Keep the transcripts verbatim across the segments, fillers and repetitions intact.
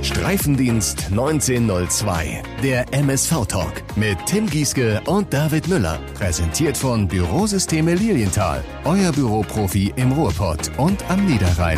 Streifendienst neunzehnhundertzwei, der M S V-Talk mit Tim Gieske und David Müller. Präsentiert von Bürosysteme Lilienthal, euer Büroprofi im Ruhrpott und am Niederrhein.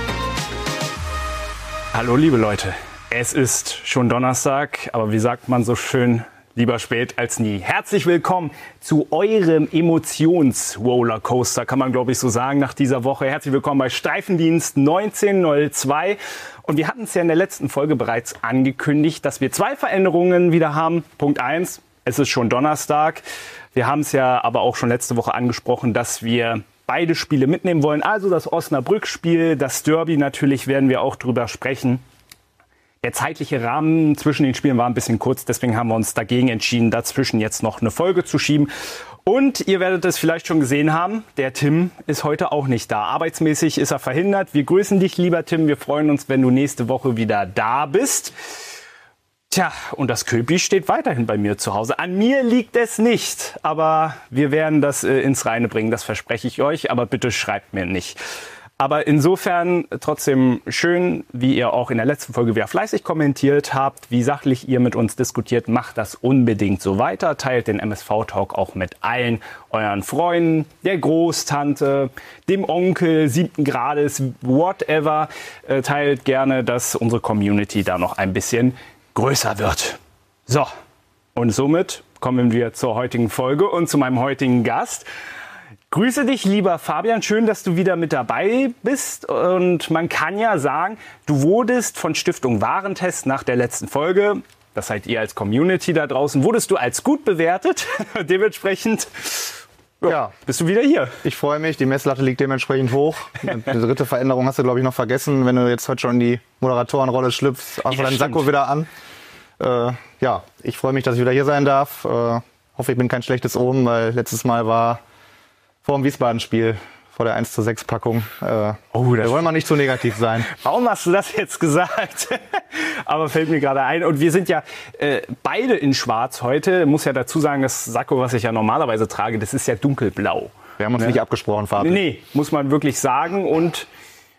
Hallo liebe Leute, es ist schon Donnerstag, aber wie sagt man so schön, lieber spät als nie. Herzlich willkommen zu eurem Emotions-Rollercoaster, kann man glaube ich so sagen, nach dieser Woche. Herzlich willkommen bei Streifendienst neunzehnhundertzwei. Und wir hatten es ja in der letzten Folge bereits angekündigt, dass wir zwei Veränderungen wieder haben. Punkt eins, es ist schon Donnerstag. Wir haben es ja aber auch schon letzte Woche angesprochen, dass wir beide Spiele mitnehmen wollen. Also das Osnabrück-Spiel, das Derby natürlich werden wir auch drüber sprechen. Der zeitliche Rahmen zwischen den Spielen war ein bisschen kurz, deswegen haben wir uns dagegen entschieden, dazwischen jetzt noch eine Folge zu schieben. Und ihr werdet es vielleicht schon gesehen haben, der Tim ist heute auch nicht da. Arbeitsmäßig ist er verhindert. Wir grüßen dich, lieber Tim. Wir freuen uns, wenn du nächste Woche wieder da bist. Tja, und das Köpi steht weiterhin bei mir zu Hause. An mir liegt es nicht, aber wir werden das äh, ins Reine bringen, das verspreche ich euch. Aber bitte schreibt mir nicht. Aber insofern trotzdem schön, wie ihr auch in der letzten Folge wieder fleißig kommentiert habt, wie sachlich ihr mit uns diskutiert, macht das unbedingt so weiter. Teilt den M S V-Talk auch mit allen euren Freunden, der Großtante, dem Onkel, siebten Grades, whatever. Äh, teilt gerne, dass unsere Community da noch ein bisschen größer wird. So, und somit kommen wir zur heutigen Folge und zu meinem heutigen Gast. Grüße dich, lieber Fabian. Schön, dass du wieder mit dabei bist. Und man kann ja sagen, du wurdest von Stiftung Warentest nach der letzten Folge, das seid ihr als Community da draußen, wurdest du als gut bewertet. Dementsprechend ja, ja. bist du wieder hier. Ich freue mich. Die Messlatte liegt dementsprechend hoch. Die dritte Veränderung hast du, glaube ich, noch vergessen. Wenn du jetzt heute schon in die Moderatorenrolle schlüpfst, hast du ja, deinen Sakko wieder an. Äh, ja, ich freue mich, dass ich wieder hier sein darf. Äh, hoffe, ich bin kein schlechtes Omen, weil letztes Mal war vor dem Wiesbaden-Spiel, vor der eins zu sechs Packung. Äh, oh, wir wollen mal nicht zu negativ sein. Warum hast du das jetzt gesagt? Aber fällt mir gerade ein. Und wir sind ja äh, beide in Schwarz heute. Ich muss ja dazu sagen, das Sakko, was ich ja normalerweise trage, das ist ja dunkelblau. Wir haben uns ne? nicht abgesprochen, Fabian. Nee, muss man wirklich sagen. Und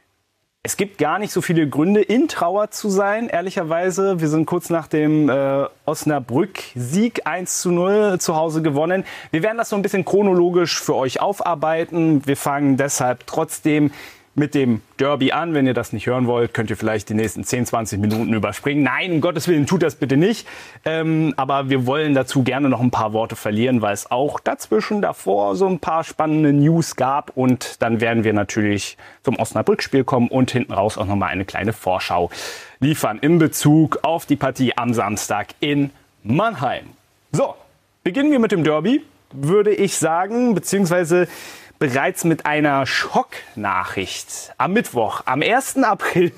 es gibt gar nicht so viele Gründe, in Trauer zu sein, ehrlicherweise. Wir sind kurz nach dem äh, Osnabrück-Sieg eins zu null zu Hause gewonnen. Wir werden das so ein bisschen chronologisch für euch aufarbeiten. Wir fangen deshalb trotzdem mit dem Derby an. Wenn ihr das nicht hören wollt, könnt ihr vielleicht die nächsten zehn, zwanzig Minuten überspringen. Nein, um Gottes Willen, tut das bitte nicht. Ähm, aber wir wollen dazu gerne noch ein paar Worte verlieren, weil es auch dazwischen davor so ein paar spannende News gab. Und dann werden wir natürlich zum Osnabrück-Spiel kommen und hinten raus auch nochmal eine kleine Vorschau liefern in Bezug auf die Partie am Samstag in Mannheim. So, beginnen wir mit dem Derby, würde ich sagen, beziehungsweise bereits mit einer Schocknachricht am Mittwoch, am ersten April.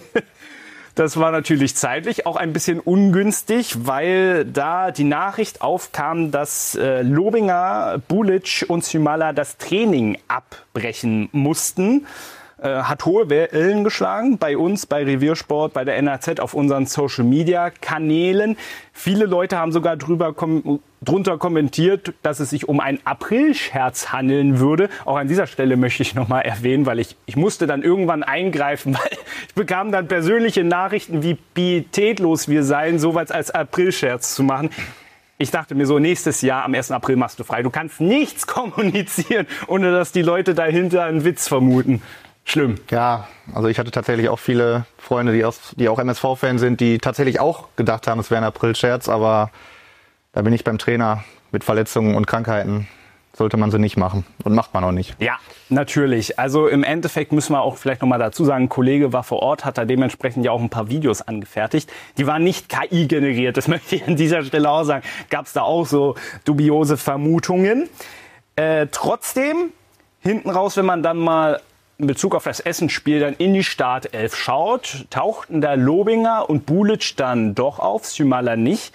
Das war natürlich zeitlich auch ein bisschen ungünstig, weil da die Nachricht aufkam, dass äh, Lobinger, Bulic und Symala das Training abbrechen mussten. Äh, hat hohe Wellen geschlagen bei uns, bei Reviersport, bei der N A Z, auf unseren Social-Media-Kanälen. Viele Leute haben sogar drüber kom- drunter kommentiert, dass es sich um einen Aprilscherz handeln würde. Auch an dieser Stelle möchte ich nochmal erwähnen, weil ich, ich musste dann irgendwann eingreifen, weil ich bekam dann persönliche Nachrichten, wie pietätlos wir seien, sowas als Aprilscherz zu machen. Ich dachte mir so, nächstes Jahr am ersten April machst du frei. Du kannst nichts kommunizieren, ohne dass die Leute dahinter einen Witz vermuten. Schlimm. Ja, also ich hatte tatsächlich auch viele Freunde, die, aus, die auch M S V-Fans sind, die tatsächlich auch gedacht haben, es wäre ein Aprilscherz, aber da bin ich beim Trainer. Mit Verletzungen und Krankheiten sollte man sie nicht machen und macht man auch nicht. Ja, natürlich. Also im Endeffekt müssen wir auch vielleicht noch mal dazu sagen, ein Kollege war vor Ort, hat da dementsprechend ja auch ein paar Videos angefertigt. Die waren nicht K I generiert, das möchte ich an dieser Stelle auch sagen. Gab es da auch so dubiose Vermutungen. Äh, trotzdem, hinten raus, wenn man dann mal in Bezug auf das Essenspiel dann in die Startelf schaut, tauchten da Lobinger und Bulic dann doch auf, Symala nicht.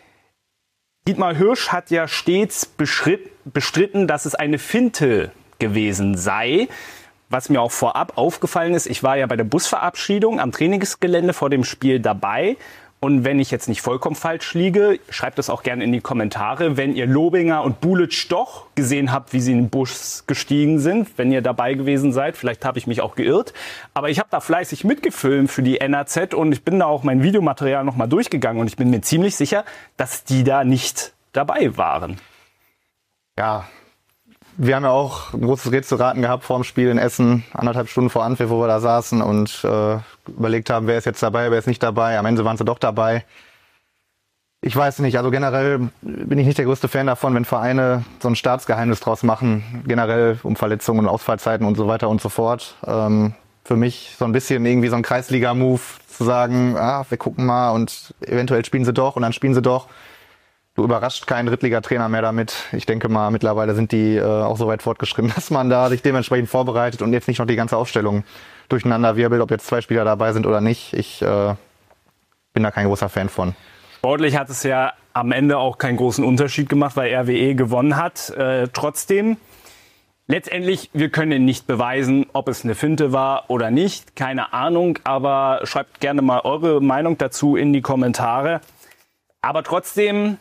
Dietmar Hirsch hat ja stets bestritten, dass es eine Finte gewesen sei. Was mir auch vorab aufgefallen ist, ich war ja bei der Busverabschiedung am Trainingsgelände vor dem Spiel dabei. Und wenn ich jetzt nicht vollkommen falsch liege, schreibt das auch gerne in die Kommentare, wenn ihr Lobinger und Bulic doch gesehen habt, wie sie in den Bus gestiegen sind, wenn ihr dabei gewesen seid. Vielleicht habe ich mich auch geirrt. Aber ich habe da fleißig mitgefilmt für die N R Z und ich bin da auch mein Videomaterial nochmal durchgegangen und ich bin mir ziemlich sicher, dass die da nicht dabei waren. Ja, wir haben ja auch ein großes Rätselraten gehabt vor dem Spiel in Essen, anderthalb Stunden vor Anpfiff, wo wir da saßen und äh, überlegt haben, wer ist jetzt dabei, wer ist nicht dabei. Am Ende waren sie doch dabei. Ich weiß nicht, also generell bin ich nicht der größte Fan davon, wenn Vereine so ein Staatsgeheimnis draus machen, generell um Verletzungen und Ausfallzeiten und so weiter und so fort. Ähm, für mich so ein bisschen irgendwie so ein Kreisliga-Move zu sagen, ah, wir gucken mal und eventuell spielen sie doch und dann spielen sie doch. Du überrascht keinen Drittligatrainer mehr damit. Ich denke mal, mittlerweile sind die äh, auch so weit fortgeschritten, dass man da sich dementsprechend vorbereitet und jetzt nicht noch die ganze Aufstellung durcheinander wirbelt, ob jetzt zwei Spieler dabei sind oder nicht. Ich äh, bin da kein großer Fan von. Sportlich hat es ja am Ende auch keinen großen Unterschied gemacht, weil R W E gewonnen hat. Äh, trotzdem, letztendlich, wir können nicht beweisen, ob es eine Finte war oder nicht. Keine Ahnung, aber schreibt gerne mal eure Meinung dazu in die Kommentare. Aber trotzdem,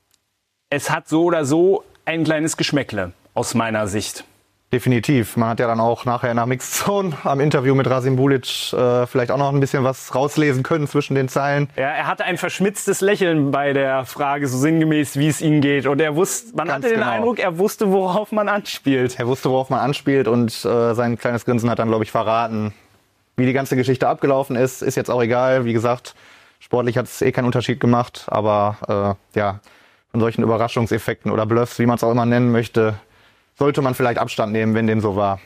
es hat so oder so ein kleines Geschmäckle aus meiner Sicht. Definitiv. Man hat ja dann auch nachher nach Mixed Zone am Interview mit Rasim Bulic äh, vielleicht auch noch ein bisschen was rauslesen können zwischen den Zeilen. Ja, er hatte ein verschmitztes Lächeln bei der Frage, so sinngemäß, wie es ihm geht. Und er wusste, man Ganz hatte den genau. Eindruck, er wusste, worauf man anspielt. Er wusste, worauf man anspielt und äh, sein kleines Grinsen hat dann, glaube ich, verraten, wie die ganze Geschichte abgelaufen ist. Ist jetzt auch egal. Wie gesagt, sportlich hat es eh keinen Unterschied gemacht. Aber äh, ja, von solchen Überraschungseffekten oder Bluffs, wie man es auch immer nennen möchte, sollte man vielleicht Abstand nehmen, wenn dem so war.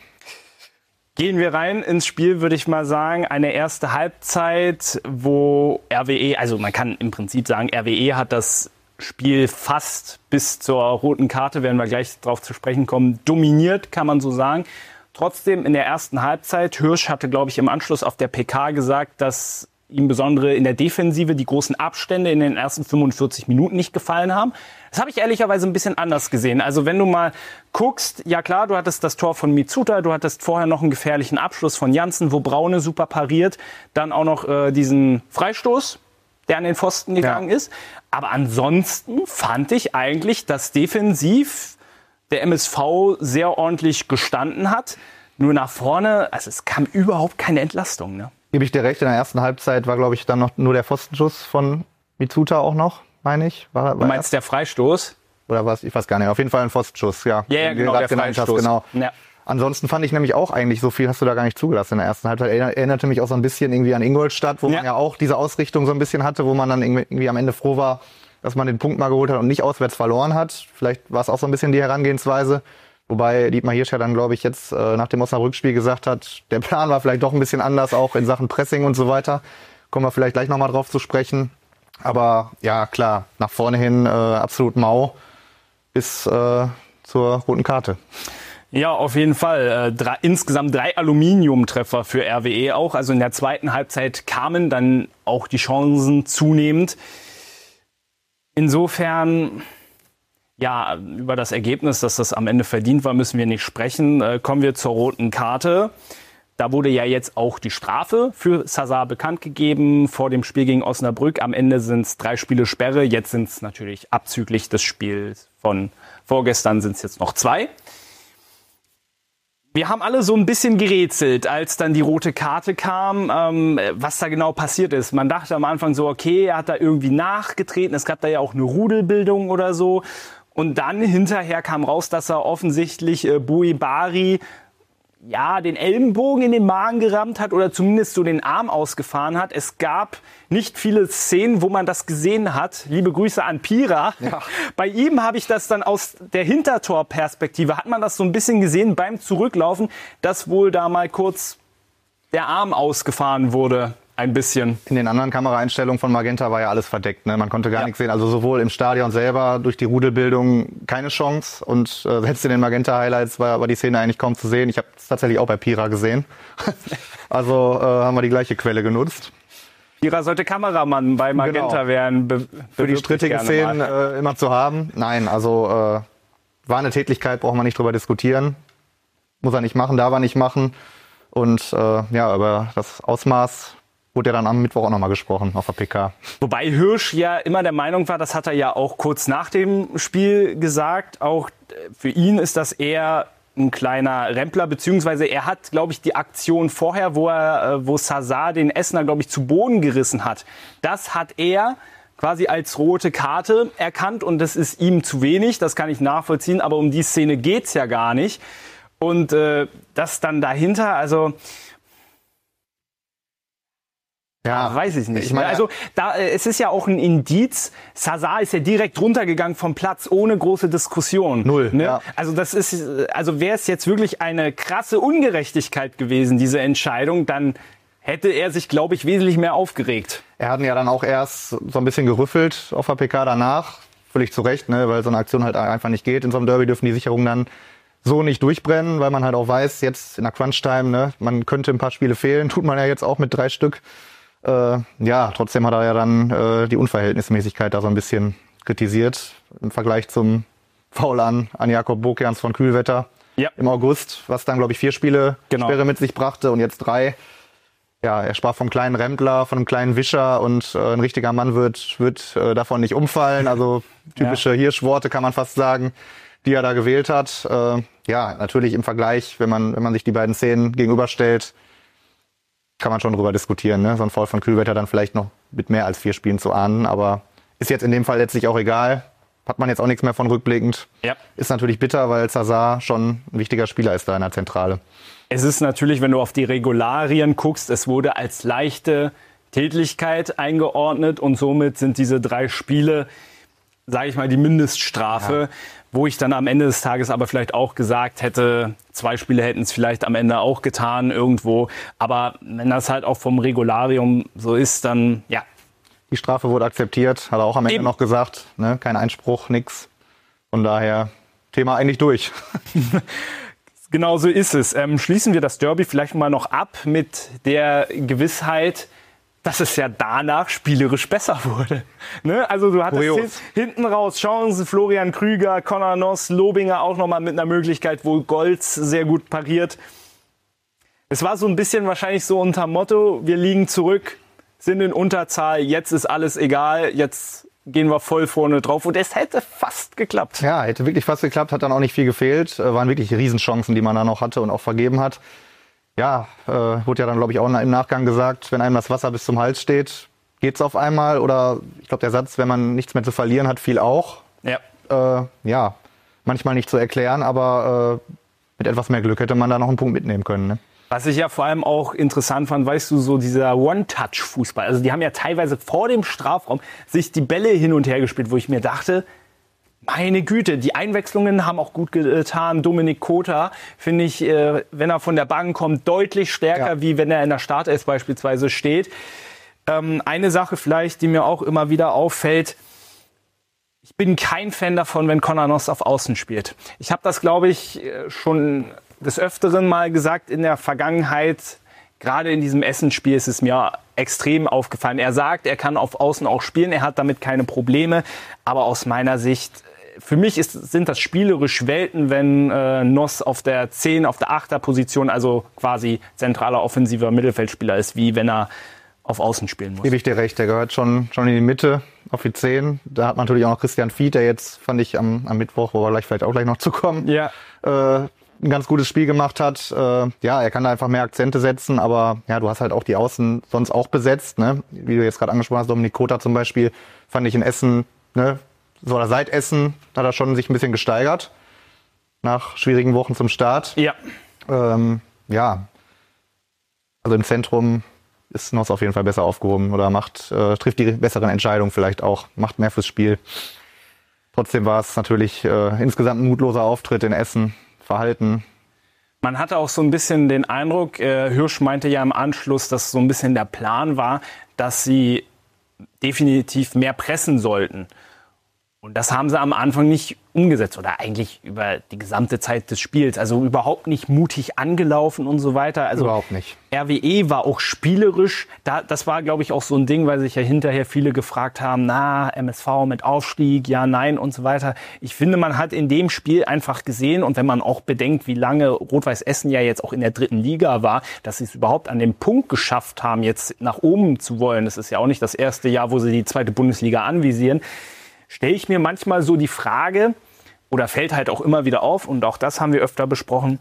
Gehen wir rein ins Spiel, würde ich mal sagen. Eine erste Halbzeit, wo R W E, also man kann im Prinzip sagen, R W E hat das Spiel fast bis zur roten Karte, werden wir gleich darauf zu sprechen kommen, dominiert, kann man so sagen. Trotzdem in der ersten Halbzeit, Hirsch hatte, glaube ich, im Anschluss auf der P K gesagt, dass ihm besonders in der Defensive die großen Abstände in den ersten fünfundvierzig Minuten nicht gefallen haben. Das habe ich ehrlicherweise ein bisschen anders gesehen. Also wenn du mal guckst, ja klar, du hattest das Tor von Mitsuta, du hattest vorher noch einen gefährlichen Abschluss von Janssen, wo Braune super pariert, dann auch noch äh, diesen Freistoß, der an den Pfosten gegangen ja. ist. Aber ansonsten fand ich eigentlich, dass defensiv der M S V sehr ordentlich gestanden hat. Nur nach vorne, also es kam überhaupt keine Entlastung, ne? Gebe ich dir recht, in der ersten Halbzeit war, glaube ich, dann noch nur der Pfostenschuss von Mitsuta auch noch, meine ich. War, war du meinst erst? Der Freistoß? Oder was? Ich weiß gar nicht. Auf jeden Fall ein Pfostenschuss, ja. Ja, ja genau, der Freistoß. Genau. Ja. Ansonsten fand ich nämlich auch eigentlich, so viel hast du da gar nicht zugelassen in der ersten Halbzeit. Erinnerte mich auch so ein bisschen irgendwie an Ingolstadt, wo ja. man ja auch diese Ausrichtung so ein bisschen hatte, wo man dann irgendwie am Ende froh war, dass man den Punkt mal geholt hat und nicht auswärts verloren hat. Vielleicht war es auch so ein bisschen die Herangehensweise. Wobei Dietmar Hirsch ja dann, glaube ich, jetzt äh, nach dem Osnabrück-Spiel gesagt hat, der Plan war vielleicht doch ein bisschen anders, auch in Sachen Pressing und so weiter. Kommen wir vielleicht gleich nochmal drauf zu sprechen. Aber ja, klar, nach vorne hin äh, absolut mau bis äh, zur roten Karte. Ja, auf jeden Fall. Äh, drei, insgesamt drei Aluminiumtreffer für R W E auch. Also in der zweiten Halbzeit kamen dann auch die Chancen zunehmend. Insofern... Ja, über das Ergebnis, dass das am Ende verdient war, müssen wir nicht sprechen. Äh, kommen wir zur roten Karte. Da wurde ja jetzt auch die Strafe für Sazar bekannt gegeben vor dem Spiel gegen Osnabrück. Am Ende sind es drei Spiele Sperre. Jetzt sind es natürlich abzüglich des Spiels von vorgestern sind es jetzt noch zwei. Wir haben alle so ein bisschen gerätselt, als dann die rote Karte kam, ähm, was da genau passiert ist. Man dachte am Anfang so, okay, er hat da irgendwie nachgetreten. Es gab da ja auch eine Rudelbildung oder so. Und dann hinterher kam raus, dass er offensichtlich äh, Bouibari ja, den Ellenbogen in den Magen gerammt hat oder zumindest so den Arm ausgefahren hat. Es gab nicht viele Szenen, wo man das gesehen hat. Liebe Grüße an Pira. Ja. Bei ihm habe ich das dann aus der Hintertorperspektive, hat man das so ein bisschen gesehen beim Zurücklaufen, dass wohl da mal kurz der Arm ausgefahren wurde. Ein bisschen. In den anderen Kameraeinstellungen von Magenta war ja alles verdeckt. Ne? Man konnte gar ja. nichts sehen. Also sowohl im Stadion selber durch die Rudelbildung keine Chance. Und äh, selbst in den Magenta-Highlights war, war die Szene eigentlich kaum zu sehen. Ich habe es tatsächlich auch bei Pira gesehen. Also äh, haben wir die gleiche Quelle genutzt. Pira sollte Kameramann bei Magenta genau. werden. Be- Für die strittigen Szenen äh, immer zu haben. Nein, also äh, war eine Tätlichkeit, braucht man nicht drüber diskutieren. Muss er nicht machen, darf er nicht machen. Und äh, ja, über das Ausmaß wurde ja dann am Mittwoch auch nochmal gesprochen auf der P K. Wobei Hirsch ja immer der Meinung war, das hat er ja auch kurz nach dem Spiel gesagt, auch für ihn ist das eher ein kleiner Rempler, beziehungsweise er hat, glaube ich, die Aktion vorher, wo er, wo Sazar den Essener, glaube ich, zu Boden gerissen hat. Das hat er quasi als rote Karte erkannt und das ist ihm zu wenig, das kann ich nachvollziehen, aber um die Szene geht's ja gar nicht. Und äh, das dann dahinter, also ja, weiß ich nicht. Ich meine, also da, es ist ja auch ein Indiz. Sazar ist ja direkt runtergegangen vom Platz ohne große Diskussion. Null. Ne? Ja. Also das ist, also wäre es jetzt wirklich eine krasse Ungerechtigkeit gewesen, diese Entscheidung, dann hätte er sich, glaube ich, wesentlich mehr aufgeregt. Er hat ihn ja dann auch erst so ein bisschen gerüffelt auf der P K danach. Völlig zu Recht, ne? Weil so eine Aktion halt einfach nicht geht. In so einem Derby dürfen die Sicherungen dann so nicht durchbrennen, weil man halt auch weiß, jetzt in der Crunch-Time, ne, man könnte ein paar Spiele fehlen. Tut man ja jetzt auch mit drei Stück. Äh, ja, trotzdem hat er ja dann äh, die Unverhältnismäßigkeit da so ein bisschen kritisiert im Vergleich zum Foul an, an Jakob Bokerns von Kühlwetter ja. im August, was dann, glaube ich, vier Spiele genau. Sperre mit sich brachte und jetzt drei. Ja, er sprach vom kleinen Rempler, von einem kleinen Wischer und äh, ein richtiger Mann wird, wird äh, davon nicht umfallen. Also typische ja. Hirschworte kann man fast sagen, die er da gewählt hat. Äh, ja, natürlich im Vergleich, wenn man, wenn man sich die beiden Szenen gegenüberstellt, kann man schon drüber diskutieren, ne? So ein Foul von Kühlwetter dann vielleicht noch mit mehr als vier Spielen zu ahnen, aber ist jetzt in dem Fall letztlich auch egal. Hat man jetzt auch nichts mehr von rückblickend. Ja. Ist natürlich bitter, weil Sazar schon ein wichtiger Spieler ist da in der Zentrale. Es ist natürlich, wenn du auf die Regularien guckst, es wurde als leichte Tätlichkeit eingeordnet und somit sind diese drei Spiele, sage ich mal, die Mindeststrafe. Ja. Wo ich dann am Ende des Tages aber vielleicht auch gesagt hätte, zwei Spiele hätten es vielleicht am Ende auch getan irgendwo. Aber wenn das halt auch vom Regularium so ist, dann ja. Die Strafe wurde akzeptiert, hat er auch am Ende Eben. noch gesagt. Ne? Kein Einspruch, nix. Von daher, Thema eigentlich durch. Genau so ist es. Ähm, schließen wir das Derby vielleicht mal noch ab mit der Gewissheit, dass es ja danach spielerisch besser wurde. Ne? Also du hattest hin, hinten raus Chancen, Florian Krüger, Conor Noss, Lobinger auch nochmal mit einer Möglichkeit, wo Golz sehr gut pariert. Es war so ein bisschen wahrscheinlich so unter Motto, wir liegen zurück, sind in Unterzahl, jetzt ist alles egal, jetzt gehen wir voll vorne drauf. Und es hätte fast geklappt. Ja, hätte wirklich fast geklappt, hat dann auch nicht viel gefehlt. Äh, waren wirklich Riesenchancen, die man da noch hatte und auch vergeben hat. Ja, äh, wurde ja dann, glaube ich, auch im Nachgang gesagt, wenn einem das Wasser bis zum Hals steht, geht's auf einmal. Oder ich glaube, der Satz, wenn man nichts mehr zu verlieren hat, fiel auch. Ja. Äh, ja, manchmal nicht zu erklären, aber äh, mit etwas mehr Glück hätte man da noch einen Punkt mitnehmen können. Ne? Was ich ja vor allem auch interessant fand, weißt du, so dieser One-Touch-Fußball. Also die haben ja teilweise vor dem Strafraum sich die Bälle hin und her gespielt, wo ich mir dachte, meine Güte, die Einwechslungen haben auch gut getan. Dominik Kota, finde ich, äh, wenn er von der Bank kommt, deutlich stärker, ja. wie wenn er in der Startelf beispielsweise steht. Ähm, eine Sache vielleicht, die mir auch immer wieder auffällt, ich bin kein Fan davon, wenn Conor Noss auf Außen spielt. Ich habe das, glaube ich, schon des Öfteren mal gesagt in der Vergangenheit. Gerade in diesem Essen-Spiel ist es mir extrem aufgefallen. Er sagt, er kann auf Außen auch spielen, er hat damit keine Probleme. Aber aus meiner Sicht, für mich ist, sind das spielerisch Welten, wenn äh, Noss auf der zehn, auf der achter Position, also quasi zentraler offensiver Mittelfeldspieler ist, wie wenn er auf Außen spielen muss. Gebe ich dir recht, der gehört schon, schon in die Mitte, auf die zehn. Da hat man natürlich auch noch Christian Fied, der jetzt, fand ich, am, am Mittwoch, wo wir gleich vielleicht auch gleich noch zu kommen, ja. äh, ein ganz gutes Spiel gemacht hat. Äh, ja, er kann da einfach mehr Akzente setzen, aber ja, du hast halt auch die Außen sonst auch besetzt, ne? Wie du jetzt gerade angesprochen hast, Dominik Kota zum Beispiel, fand ich in Essen, ne? So, oder seit Essen hat er schon sich ein bisschen gesteigert. Nach schwierigen Wochen zum Start. Ja. Ähm, ja. Also im Zentrum ist Noss auf jeden Fall besser aufgehoben oder macht, äh, trifft die besseren Entscheidungen vielleicht auch, macht mehr fürs Spiel. Trotzdem war es natürlich äh, insgesamt ein mutloser Auftritt in Essen. Verhalten. Man hatte auch so ein bisschen den Eindruck, äh, Hirsch meinte ja im Anschluss, dass so ein bisschen der Plan war, dass sie definitiv mehr pressen sollten. Und das haben sie am Anfang nicht umgesetzt oder eigentlich über die gesamte Zeit des Spiels. Also überhaupt nicht mutig angelaufen und so weiter. Also überhaupt nicht. R W E war auch spielerisch. Da, das war, glaube ich, auch so ein Ding, weil sich ja hinterher viele gefragt haben, na, M S V mit Aufstieg, ja, nein und so weiter. Ich finde, man hat in dem Spiel einfach gesehen und wenn man auch bedenkt, wie lange Rot-Weiß Essen ja jetzt auch in der dritten Liga war, dass sie es überhaupt an den Punkt geschafft haben, jetzt nach oben zu wollen. Das ist ja auch nicht das erste Jahr, wo sie die zweite Bundesliga anvisieren. Stelle ich mir manchmal so die Frage, oder fällt halt auch immer wieder auf, und auch das haben wir öfter besprochen,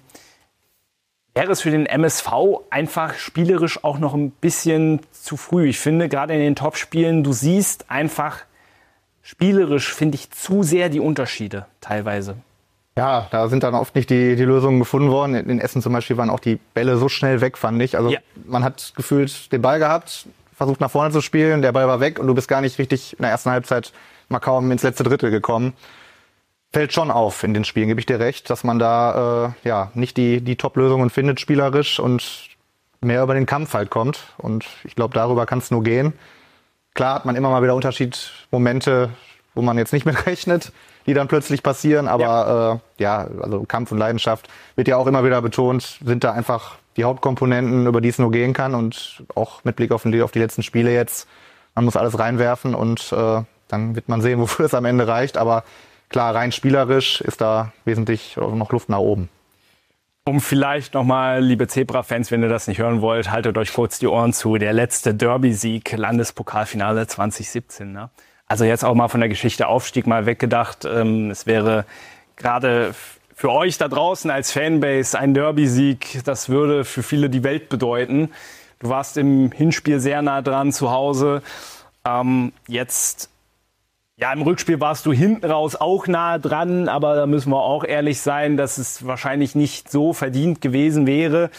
wäre es für den M S V einfach spielerisch auch noch ein bisschen zu früh. Ich finde, gerade in den Topspielen, du siehst einfach spielerisch, finde ich, zu sehr die Unterschiede teilweise. Ja, da sind dann oft nicht die, die Lösungen gefunden worden. In Essen zum Beispiel waren auch die Bälle so schnell weg, fand ich. Also ja. Man hat gefühlt den Ball gehabt, versucht nach vorne zu spielen, der Ball war weg und du bist gar nicht richtig in der ersten Halbzeit mal kaum ins letzte Drittel gekommen. Fällt schon auf in den Spielen, gebe ich dir recht, dass man da äh, ja nicht die, die Top-Lösungen findet spielerisch und mehr über den Kampf halt kommt. Und ich glaube, darüber kann es nur gehen. Klar hat man immer mal wieder Unterschiedsmomente, wo man jetzt nicht mit rechnet, die dann plötzlich passieren. Aber ja, äh, ja also Kampf und Leidenschaft wird ja auch immer wieder betont, sind da einfach die Hauptkomponenten, über die es nur gehen kann. Und auch mit Blick auf die, auf die letzten Spiele jetzt, man muss alles reinwerfen und äh, dann wird man sehen, wofür es am Ende reicht. Aber klar, rein spielerisch ist da wesentlich noch Luft nach oben. Um vielleicht nochmal, liebe Zebra-Fans, wenn ihr das nicht hören wollt, haltet euch kurz die Ohren zu. Der letzte Derby-Sieg, Landespokalfinale zwanzig siebzehn. Ne? Also jetzt auch mal von der Geschichte Aufstieg mal weggedacht. Ähm, es wäre gerade für euch da draußen als Fanbase ein Derby-Sieg, das würde für viele die Welt bedeuten. Du warst im Hinspiel sehr nah dran zu Hause. Ähm, jetzt... Ja, im Rückspiel warst du hinten raus auch nah dran, aber da müssen wir auch ehrlich sein, dass es wahrscheinlich nicht so verdient gewesen wäre.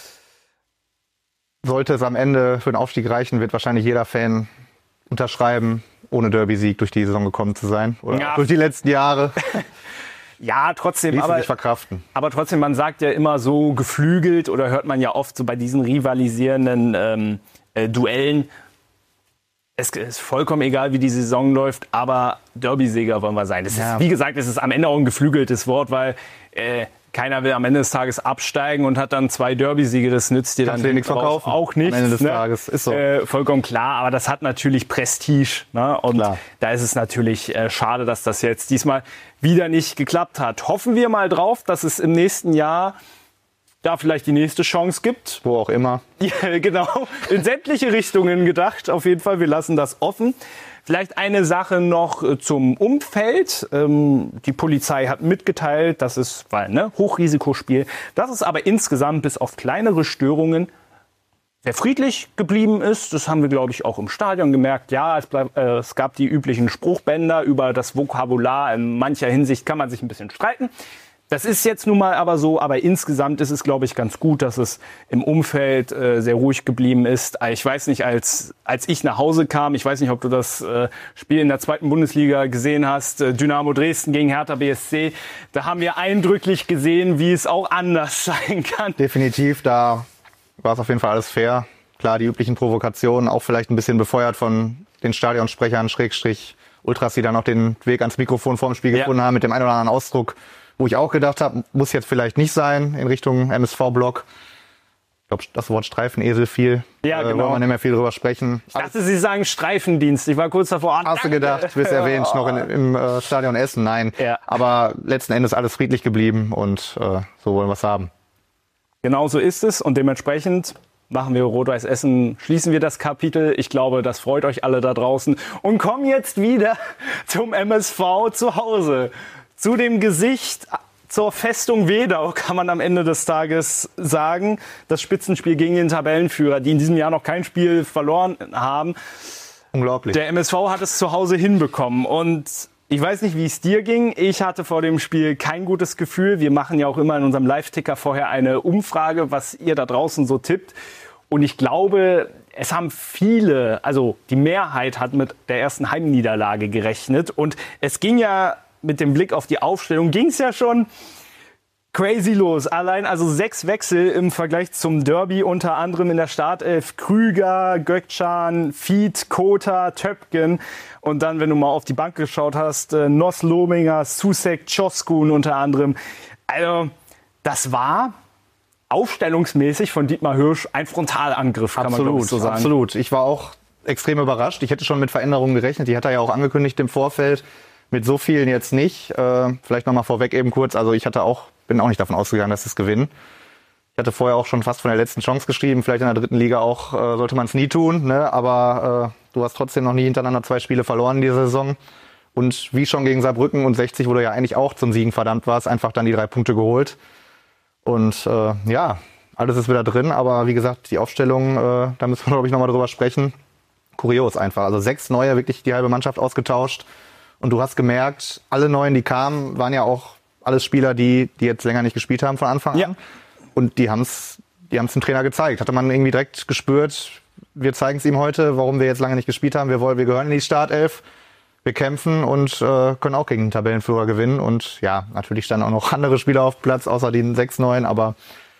Sollte es am Ende für den Aufstieg reichen, wird wahrscheinlich jeder Fan unterschreiben, ohne Derby-Sieg durch die Saison gekommen zu sein. Oder ja. durch die letzten Jahre. Ja, trotzdem, aber, nicht verkraften. aber trotzdem, man sagt ja immer so geflügelt oder hört man ja oft so bei diesen rivalisierenden ähm, äh, Duellen, es ist vollkommen egal, wie die Saison läuft, aber Derby-Sieger wollen wir sein. Das ja. ist, wie gesagt, es ist am Ende auch ein geflügeltes Wort, weil äh, keiner will am Ende des Tages absteigen und hat dann zwei Derby-Siege. Das nützt dir Kannst dann dir nichts verkaufen. Auch nichts. Am Ende des ne? Tages ist so. Äh, vollkommen klar, aber das hat natürlich Prestige. Ne? Und klar. Da ist es natürlich äh, schade, dass das jetzt diesmal wieder nicht geklappt hat. Hoffen wir mal drauf, dass es im nächsten Jahr da vielleicht die nächste Chance gibt. Wo auch immer. Ja, genau. In sämtliche Richtungen gedacht. Auf jeden Fall, wir lassen das offen. Vielleicht eine Sache noch zum Umfeld. Ähm, die Polizei hat mitgeteilt, dass es, weil, ne, Hochrisikospiel, dass es aber insgesamt bis auf kleinere Störungen sehr friedlich geblieben ist. Das haben wir, glaube ich, auch im Stadion gemerkt. Ja, es, bleib, äh, es gab die üblichen Spruchbänder über das Vokabular. In mancher Hinsicht kann man sich ein bisschen streiten. Das ist jetzt nun mal aber so, aber insgesamt ist es, glaube ich, ganz gut, dass es im Umfeld äh, sehr ruhig geblieben ist. Ich weiß nicht, als als ich nach Hause kam, ich weiß nicht, ob du das äh, Spiel in der zweiten Bundesliga gesehen hast, äh, Dynamo Dresden gegen Hertha B S C, da haben wir eindrücklich gesehen, wie es auch anders sein kann. Definitiv, da war es auf jeden Fall alles fair. Klar, die üblichen Provokationen, auch vielleicht ein bisschen befeuert von den Stadionsprechern, Schrägstrich Ultras, die dann noch den Weg ans Mikrofon vorm Spiel Ja. gefunden haben, mit dem einen oder anderen Ausdruck, wo ich auch gedacht habe, muss jetzt vielleicht nicht sein, in Richtung M S V-Block. Ich glaube, das Wort Streifenesel fiel. Ja, äh, genau. Wollen wir nicht mehr viel drüber sprechen. Ich dachte, Sie sagen Streifendienst. Ich war kurz davor. Hast du gedacht, wirst erwähnt, noch in, im äh, Stadion Essen? Nein. Ja. Aber letzten Endes alles friedlich geblieben und äh, so wollen wir es haben. Genau so ist es und dementsprechend machen wir Rot-Weiß Essen, schließen wir das Kapitel. Ich glaube, das freut euch alle da draußen und kommen jetzt wieder zum M S V zu Hause. Zu dem Gesicht, zur Festung Wedau, kann man am Ende des Tages sagen. Das Spitzenspiel gegen den Tabellenführer, die in diesem Jahr noch kein Spiel verloren haben. Unglaublich. Der M S V hat es zu Hause hinbekommen und ich weiß nicht, wie es dir ging. Ich hatte vor dem Spiel kein gutes Gefühl. Wir machen ja auch immer in unserem Live-Ticker vorher eine Umfrage, was ihr da draußen so tippt. Und ich glaube, es haben viele, also die Mehrheit hat mit der ersten Heimniederlage gerechnet. Und es ging ja mit dem Blick auf die Aufstellung, ging es ja schon Crazy los. Allein also sechs Wechsel im Vergleich zum Derby, unter anderem in der Startelf Krüger, Gökçan, Fied, Kota, Töpken. Und dann, wenn du mal auf die Bank geschaut hast, äh, Noss, Lobinger, Susek, Çoskun unter anderem. Also das war aufstellungsmäßig von Dietmar Hirsch ein Frontalangriff, kann absolut, man glaube ich so sagen. Absolut. Ich war auch extrem überrascht. Ich hätte schon mit Veränderungen gerechnet. Die hat er ja auch angekündigt im Vorfeld. Mit so vielen jetzt nicht. Äh, vielleicht noch mal vorweg eben kurz. Also ich hatte auch, bin auch nicht davon ausgegangen, dass sie es gewinnen. Ich hatte vorher auch schon fast von der letzten Chance geschrieben. Vielleicht in der dritten Liga auch äh, sollte man es nie tun. Ne? Aber äh, du hast trotzdem noch nie hintereinander zwei Spiele verloren in dieser Saison. Und wie schon gegen Saarbrücken und sechzig, wo du ja eigentlich auch zum Siegen verdammt warst, einfach dann die drei Punkte geholt. Und äh, ja, alles ist wieder drin. Aber wie gesagt, die Aufstellung, äh, da müssen wir, glaube ich, noch mal drüber sprechen. Kurios einfach. Also sechs Neue, wirklich die halbe Mannschaft ausgetauscht. Und du hast gemerkt, alle Neuen, die kamen, waren ja auch alles Spieler, die, die jetzt länger nicht gespielt haben von Anfang an. Ja. Und die haben es die haben's dem Trainer gezeigt. Hatte man irgendwie direkt gespürt, wir zeigen es ihm heute, warum wir jetzt lange nicht gespielt haben. Wir wollen, wir gehören in die Startelf, wir kämpfen und äh, können auch gegen den Tabellenführer gewinnen. Und ja, natürlich standen auch noch andere Spieler auf Platz, außer den sechs Neuen, aber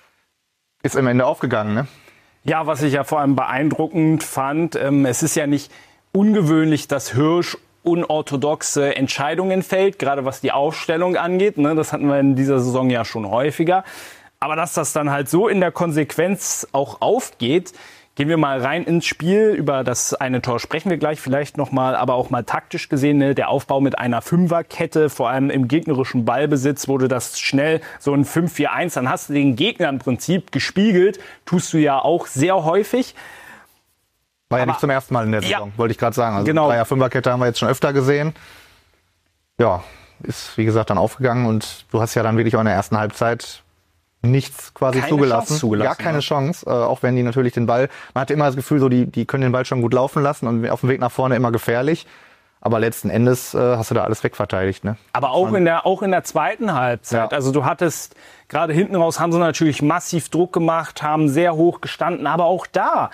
ist am Ende aufgegangen, ne? Ja, was ich ja vor allem beeindruckend fand, ähm, es ist ja nicht ungewöhnlich, dass Hirsch unorthodoxe Entscheidungen fällt, gerade was die Aufstellung angeht. Ne, das hatten wir in dieser Saison ja schon häufiger. Aber dass das dann halt so in der Konsequenz auch aufgeht, gehen wir mal rein ins Spiel. Über das eine Tor sprechen wir gleich vielleicht nochmal, aber auch mal taktisch gesehen, ne, der Aufbau mit einer Fünferkette, vor allem im gegnerischen Ballbesitz wurde das schnell so ein fünf vier eins. Dann hast du den Gegner im Prinzip gespiegelt, tust du ja auch sehr häufig. War ja aber nicht zum ersten Mal in der Saison, ja, wollte ich gerade sagen. Also genau. Dreier-Fünfer-Kette haben wir jetzt schon öfter gesehen. Ja, ist wie gesagt dann aufgegangen und du hast ja dann wirklich auch in der ersten Halbzeit nichts quasi keine zugelassen. Chance zugelassen. Ja, keine ja. Chance, äh, auch wenn die natürlich den Ball, man hatte immer das Gefühl, so die, die können den Ball schon gut laufen lassen und auf dem Weg nach vorne immer gefährlich. Aber letzten Endes äh, hast du da alles wegverteidigt. Ne? Aber auch in der, auch in der zweiten Halbzeit. Ja. Also du hattest, gerade hinten raus haben sie natürlich massiv Druck gemacht, haben sehr hoch gestanden, aber auch da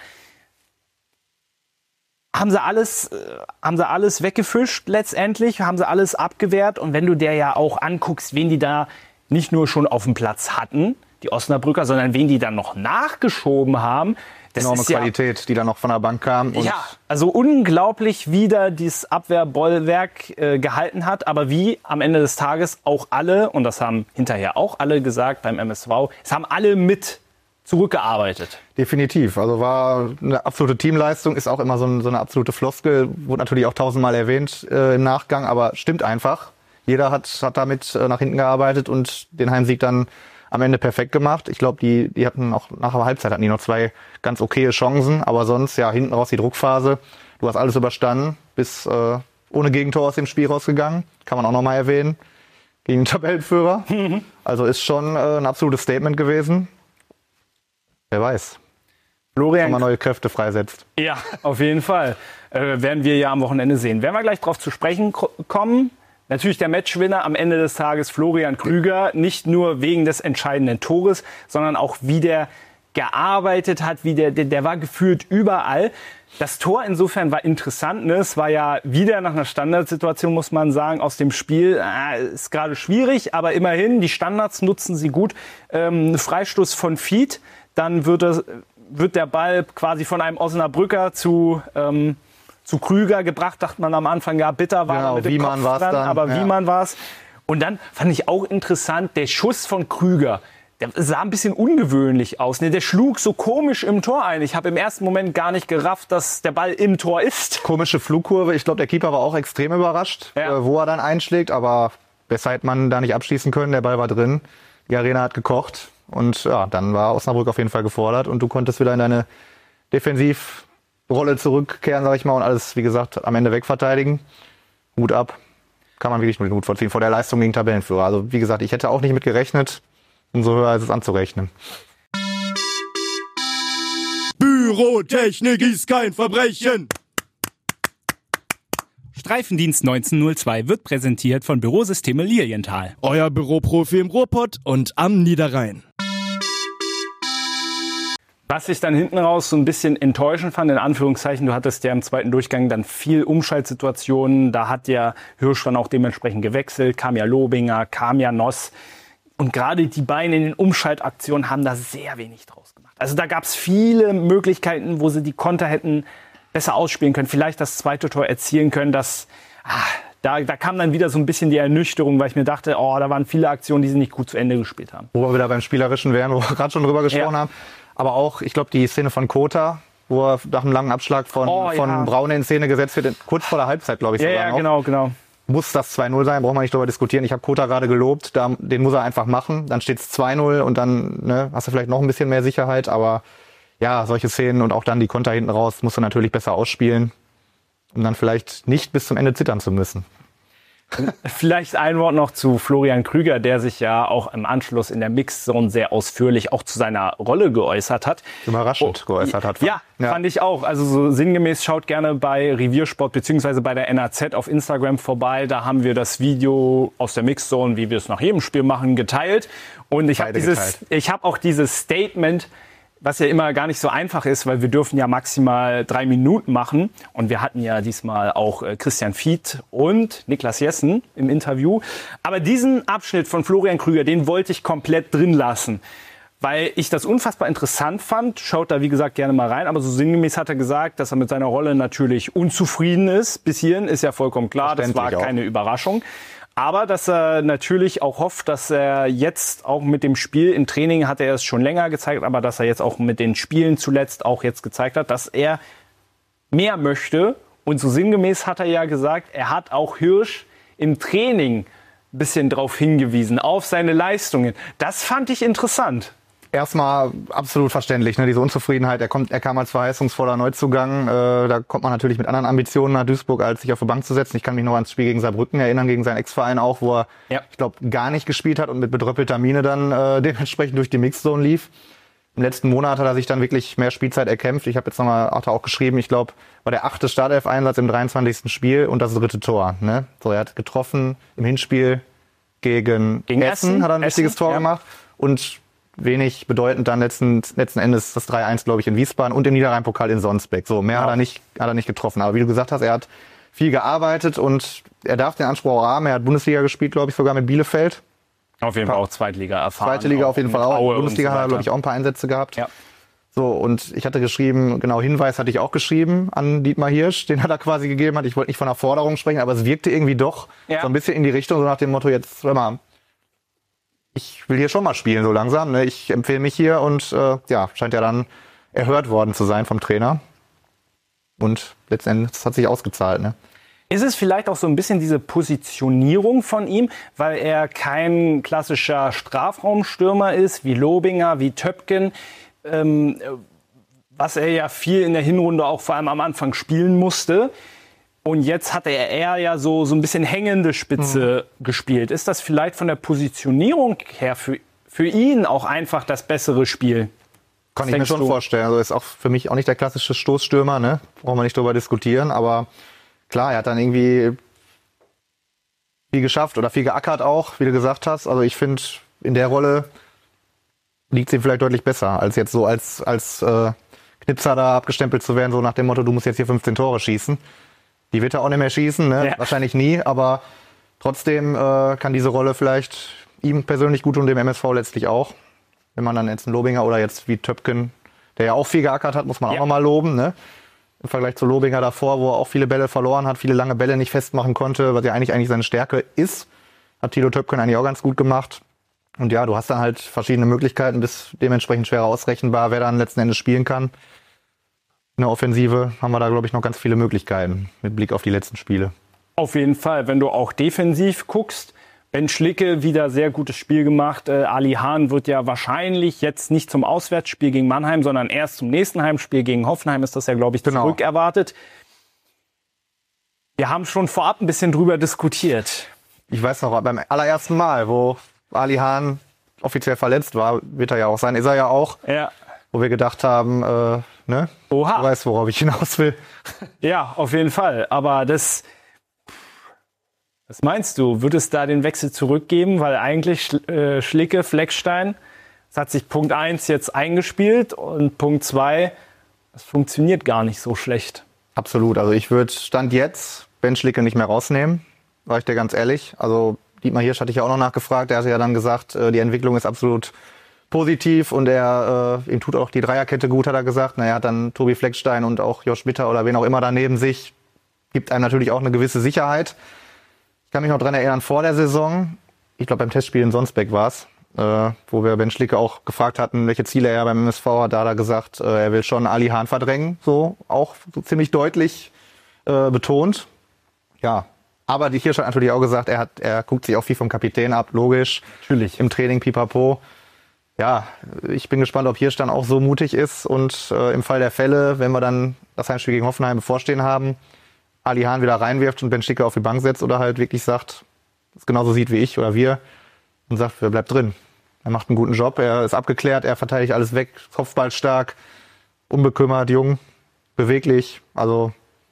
haben sie alles, haben sie alles weggefischt letztendlich, haben sie alles abgewehrt. Und wenn du dir ja auch anguckst, wen die da nicht nur schon auf dem Platz hatten, die Osnabrücker, sondern wen die dann noch nachgeschoben haben. Das enorme ist Qualität, ja, die dann noch von der Bank kam. Und ja, also unglaublich, wie da dieses Abwehrbollwerk äh, gehalten hat. Aber wie am Ende des Tages auch alle, und das haben hinterher auch alle gesagt beim M S V, es haben alle mit zurückgearbeitet. Definitiv. Also war eine absolute Teamleistung, ist auch immer so, ein, so eine absolute Floskel, wurde natürlich auch tausendmal erwähnt äh, im Nachgang, aber stimmt einfach. Jeder hat, hat damit äh, nach hinten gearbeitet und den Heimsieg dann am Ende perfekt gemacht. Ich glaube, die, die hatten auch nach der Halbzeit hatten die noch zwei ganz okaye Chancen, aber sonst ja hinten raus die Druckphase. Du hast alles überstanden, bis äh, ohne Gegentor aus dem Spiel rausgegangen. Kann man auch nochmal erwähnen. Gegen den Tabellenführer. Also ist schon äh, ein absolutes Statement gewesen. Wer weiß. Florian, wenn man neue Kräfte freisetzt. Ja, auf jeden Fall. Äh, werden wir ja am Wochenende sehen. Werden wir gleich drauf zu sprechen kommen. Natürlich der Matchwinner am Ende des Tages Florian Krüger. Nicht nur wegen des entscheidenden Tores, sondern auch wie der gearbeitet hat, wie der, der, der war gefühlt überall. Das Tor insofern war interessant. Ne? Es war ja wieder nach einer Standardsituation, muss man sagen, aus dem Spiel. Äh, ist gerade schwierig, aber immerhin, die Standards nutzen sie gut. Ähm, Freistoß von Fied. Dann wird, das, wird der Ball quasi von einem Osnabrücker zu, ähm, zu Krüger gebracht. Dachte man am Anfang, ja, bitter war genau, mit dem Kopf dran, dann, aber ja. Wiemann war es. Und dann fand ich auch interessant, der Schuss von Krüger, der sah ein bisschen ungewöhnlich aus. Ne? Der schlug so komisch im Tor ein. Ich habe im ersten Moment gar nicht gerafft, dass der Ball im Tor ist. Komische Flugkurve. Ich glaube, der Keeper war auch extrem überrascht, ja. äh, wo er dann einschlägt. Aber besser hätte man da nicht abschließen können. Der Ball war drin. Die Arena hat gekocht. Und ja, dann war Osnabrück auf jeden Fall gefordert und du konntest wieder in deine Defensivrolle zurückkehren, sag ich mal, und alles, wie gesagt, am Ende wegverteidigen. Hut ab. Kann man wirklich mit dem Hut vorziehen vor der Leistung gegen Tabellenführer. Also wie gesagt, ich hätte auch nicht mit gerechnet. Umso höher ist es anzurechnen. Bürotechnik ist kein Verbrechen. Streifendienst neunzehnhundertzwei wird präsentiert von Bürosysteme Lilienthal. Euer Büroprofi im Ruhrpott und am Niederrhein. Was ich dann hinten raus so ein bisschen enttäuschend fand, in Anführungszeichen, du hattest ja im zweiten Durchgang dann viel Umschaltsituationen. Da hat ja Hirsch dann auch dementsprechend gewechselt. Kam ja Lobinger, kam ja Noss. Und gerade die beiden in den Umschaltaktionen haben da sehr wenig draus gemacht. Also da gab es viele Möglichkeiten, wo sie die Konter hätten besser ausspielen können. Vielleicht das zweite Tor erzielen können. Das, ah, da, da kam dann wieder so ein bisschen die Ernüchterung, weil ich mir dachte, oh, da waren viele Aktionen, die sie nicht gut zu Ende gespielt haben. Wo wir wieder beim Spielerischen wären, wo wir gerade schon drüber gesprochen ja. haben. Aber auch, ich glaube, die Szene von Kota, wo er nach einem langen Abschlag von, oh, von ja. Braun in Szene gesetzt wird, kurz vor der Halbzeit, glaube ich. Ja, sogar ja noch. genau, genau. Muss das zwei null sein, braucht man nicht darüber diskutieren. Ich habe Kota gerade gelobt, da, den muss er einfach machen. Dann steht es zwei null und dann ne, hast du vielleicht noch ein bisschen mehr Sicherheit. Aber ja, solche Szenen und auch dann die Konter hinten raus musst du natürlich besser ausspielen, um dann vielleicht nicht bis zum Ende zittern zu müssen. Vielleicht ein Wort noch zu Florian Krüger, der sich ja auch im Anschluss in der Mixzone sehr ausführlich auch zu seiner Rolle geäußert hat. Überraschend oh, geäußert hat. Ja, ja, fand ich auch. Also so sinngemäß, schaut gerne bei Reviersport bzw. bei der N A Z auf Instagram vorbei. Da haben wir das Video aus der Mixzone, wie wir es nach jedem Spiel machen, geteilt. Und ich habe dieses, ich habe auch dieses Statement, was ja immer gar nicht so einfach ist, weil wir dürfen ja maximal drei Minuten machen. Und wir hatten ja diesmal auch äh, Christian Fied und Niklas Jessen im Interview. Aber diesen Abschnitt von Florian Krüger, den wollte ich komplett drin lassen, weil ich das unfassbar interessant fand. Schaut da, wie gesagt, gerne mal rein. Aber so sinngemäß hat er gesagt, dass er mit seiner Rolle natürlich unzufrieden ist. Bis hierhin ist ja vollkommen klar, das war keine auch. Überraschung. Aber dass er natürlich auch hofft, dass er jetzt auch mit dem Spiel im Training, hat er es schon länger gezeigt, aber dass er jetzt auch mit den Spielen zuletzt auch jetzt gezeigt hat, dass er mehr möchte. Und so sinngemäß hat er ja gesagt, er hat auch Hirsch im Training ein bisschen drauf hingewiesen, auf seine Leistungen. Das fand ich interessant. Erstmal absolut verständlich, ne? Diese Unzufriedenheit. Er, kommt, er kam als verheißungsvoller Neuzugang. Äh, da kommt man natürlich mit anderen Ambitionen nach Duisburg, als sich auf die Bank zu setzen. Ich kann mich noch ans Spiel gegen Saarbrücken erinnern, gegen seinen Ex-Verein auch, wo er, ja. ich glaube, gar nicht gespielt hat und mit bedröppelter Miene dann äh, dementsprechend durch die Mixzone lief. Im letzten Monat hat er sich dann wirklich mehr Spielzeit erkämpft. Ich habe jetzt nochmal hat er auch geschrieben, ich glaube, war der achte Startelf-Einsatz im dreiundzwanzigsten Spiel und das dritte Tor. Ne? So, er hat getroffen im Hinspiel gegen, gegen Essen, Essen, hat er ein Essen, wichtiges Tor ja. gemacht und wenig bedeutend dann letzten, letzten Endes das drei eins, glaube ich, in Wiesbaden und im Niederrhein-Pokal in Sonsbeck. So, mehr ja. hat er nicht, hat er nicht getroffen. Aber wie du gesagt hast, er hat viel gearbeitet und er darf den Anspruch auch haben. Er hat Bundesliga gespielt, glaube ich, sogar mit Bielefeld. Auf jeden Fall auch Zweitliga erfahren. Zweite Liga auf jeden Fall auch. Bundesliga hat er, glaube ich, auch ein paar Einsätze gehabt. Ja. So, und ich hatte geschrieben, genau, Hinweis hatte ich auch geschrieben an Dietmar Hirsch, den hat er quasi gegeben hat. Ich wollte nicht von einer Forderung sprechen, aber es wirkte irgendwie doch ja. so ein bisschen in die Richtung, so nach dem Motto, jetzt, hör mal, ich will hier schon mal spielen, so langsam. Ne? Ich empfehle mich hier und äh, ja, scheint ja dann erhört worden zu sein vom Trainer. Und letztendlich das hat sich ausgezahlt. Ne? Ist es vielleicht auch so ein bisschen diese Positionierung von ihm, weil er kein klassischer Strafraumstürmer ist, wie Lobinger, wie Töpken, ähm, was er ja viel in der Hinrunde auch vor allem am Anfang spielen musste. Und jetzt hat er eher ja so, so ein bisschen hängende Spitze mhm. gespielt. Ist das vielleicht von der Positionierung her für, für ihn auch einfach das bessere Spiel? Kann ich mir schon vorstellen. Also ist auch für mich auch nicht der klassische Stoßstürmer, ne? Brauchen wir nicht drüber diskutieren. Aber klar, er hat dann irgendwie viel geschafft oder viel geackert auch, wie du gesagt hast. Also ich finde, in der Rolle liegt es ihm vielleicht deutlich besser, als jetzt so als, als äh, Knipser da abgestempelt zu werden, so nach dem Motto, du musst jetzt hier fünfzehn Tore schießen. Die wird er auch nicht mehr schießen, ne? Ja. Wahrscheinlich nie, aber trotzdem äh, kann diese Rolle vielleicht ihm persönlich gut und dem M S V letztlich auch. Wenn man dann jetzt einen Lobinger oder jetzt wie Töpken, der ja auch viel geackert hat, muss man ja. auch nochmal loben, ne? Im Vergleich zu Lobinger davor, wo er auch viele Bälle verloren hat, viele lange Bälle nicht festmachen konnte, was ja eigentlich eigentlich seine Stärke ist, hat Thilo Töpken eigentlich auch ganz gut gemacht. Und ja, du hast dann halt verschiedene Möglichkeiten, bis dementsprechend schwer ausrechenbar, wer dann letzten Endes spielen kann. In der Offensive haben wir da, glaube ich, noch ganz viele Möglichkeiten mit Blick auf die letzten Spiele. Auf jeden Fall. Wenn du auch defensiv guckst, Ben Schlicke wieder sehr gutes Spiel gemacht. Äh, Ali Hahn wird ja wahrscheinlich jetzt nicht zum Auswärtsspiel gegen Mannheim, sondern erst zum nächsten Heimspiel gegen Hoffenheim ist das ja, glaube ich, genau. zurück erwartet. Wir haben schon vorab ein bisschen drüber diskutiert. Ich weiß noch, beim allerersten Mal, wo Ali Hahn offiziell verletzt war, wird er ja auch sein, ist er ja auch. Ja. Wo wir gedacht haben, äh, ne? Oha. Du weißt, worauf ich hinaus will. Ja, auf jeden Fall. Aber das, was meinst du? Wird es da den Wechsel zurückgeben? Weil eigentlich äh, Schlicke, Fleckstein, es hat sich Punkt eins jetzt eingespielt und Punkt zwei, das funktioniert gar nicht so schlecht. Absolut. Also ich würde Stand jetzt Ben Schlicke nicht mehr rausnehmen, sag ich dir ganz ehrlich. Also Dietmar Hirsch hatte ich ja auch noch nachgefragt. Der hatte ja dann gesagt, äh, die Entwicklung ist absolut positiv und er äh, ihm tut auch die Dreierkette gut, hat er gesagt. Na, er hat dann Tobi Fleckstein und auch Josh Bitter oder wen auch immer da neben sich. Gibt einem natürlich auch eine gewisse Sicherheit. Ich kann mich noch dran erinnern, vor der Saison, ich glaube beim Testspiel in Sonsbeck war es, äh, wo wir Ben Schlicke auch gefragt hatten, welche Ziele er beim M S V hat, da hat er gesagt, äh, er will schon Ali Hahn verdrängen, so auch so ziemlich deutlich äh, betont. Ja, aber die Hirsch hat natürlich auch gesagt, er hat, er guckt sich auch viel vom Kapitän ab, logisch. Natürlich. Im Training, pipapo. Ja, ich bin gespannt, ob Hirsch dann auch so mutig ist und äh, im Fall der Fälle, wenn wir dann das Heimspiel gegen Hoffenheim bevorstehen haben, Ali Hahn wieder reinwirft und Ben Schlicke auf die Bank setzt oder halt wirklich sagt, es genauso sieht wie ich oder wir und sagt, er bleibt drin. Er macht einen guten Job, er ist abgeklärt, er verteidigt alles weg, kopfballstark, unbekümmert, jung, beweglich, also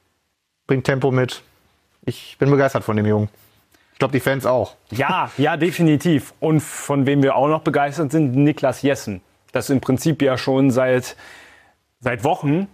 bringt Tempo mit. Ich bin begeistert von dem Jungen. Ich glaube, die Fans auch. Ja, ja, definitiv. Und von wem wir auch noch begeistert sind, Niklas Jessen. Das im Prinzip ja schon seit, seit Wochen.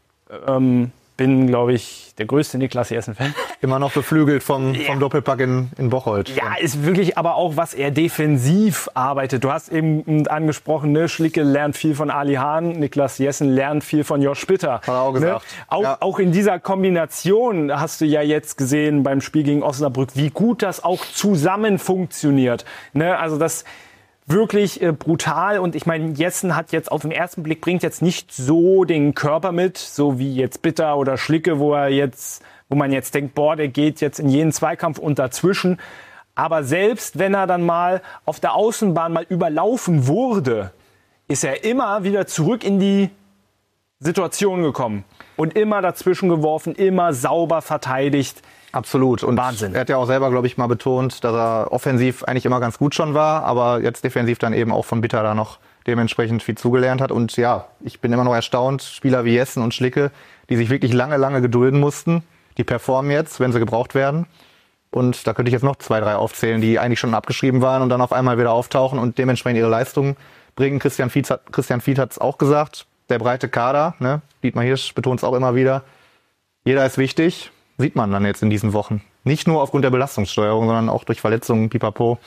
Ähm, bin, glaube ich, der größte Niklas Jessen-Fan. Immer noch beflügelt vom, Ja. vom Doppelpack in, in Bocholt. Ja, ist wirklich aber auch, was er defensiv arbeitet. Du hast eben angesprochen, ne, Schlicke lernt viel von Ali Hahn, Niklas Jessen lernt viel von Josh Bitter. Hat er auch gesagt. Ne? Auch, Ja. auch in dieser Kombination hast du ja jetzt gesehen beim Spiel gegen Osnabrück, wie gut das auch zusammen funktioniert. Ne? Also das wirklich äh, brutal. Und ich meine, Jessen hat jetzt auf den ersten Blick, bringt jetzt nicht so den Körper mit, so wie jetzt Bitter oder Schlicke, wo er jetzt, wo man jetzt denkt, boah, der geht jetzt in jeden Zweikampf und dazwischen. Aber selbst wenn er dann mal auf der Außenbahn mal überlaufen wurde, ist er immer wieder zurück in die Situation gekommen. Und immer dazwischen geworfen, immer sauber verteidigt. Absolut. Und Wahnsinn. Er hat ja auch selber, glaube ich, mal betont, dass er offensiv eigentlich immer ganz gut schon war, aber jetzt defensiv dann eben auch von Bitter da noch dementsprechend viel zugelernt hat. Und ja, ich bin immer noch erstaunt, Spieler wie Jessen und Schlicke, die sich wirklich lange, lange gedulden mussten, die performen jetzt, wenn sie gebraucht werden. Und da könnte ich jetzt noch zwei, drei aufzählen, die eigentlich schon abgeschrieben waren und dann auf einmal wieder auftauchen und dementsprechend ihre Leistung bringen. Christian Fietz hat Christian Fietz hat es auch gesagt, der breite Kader, ne? Dietmar Hirsch betont es auch immer wieder, jeder ist wichtig. Sieht man dann jetzt in diesen Wochen. Nicht nur aufgrund der Belastungssteuerung, sondern auch durch Verletzungen, pipapo,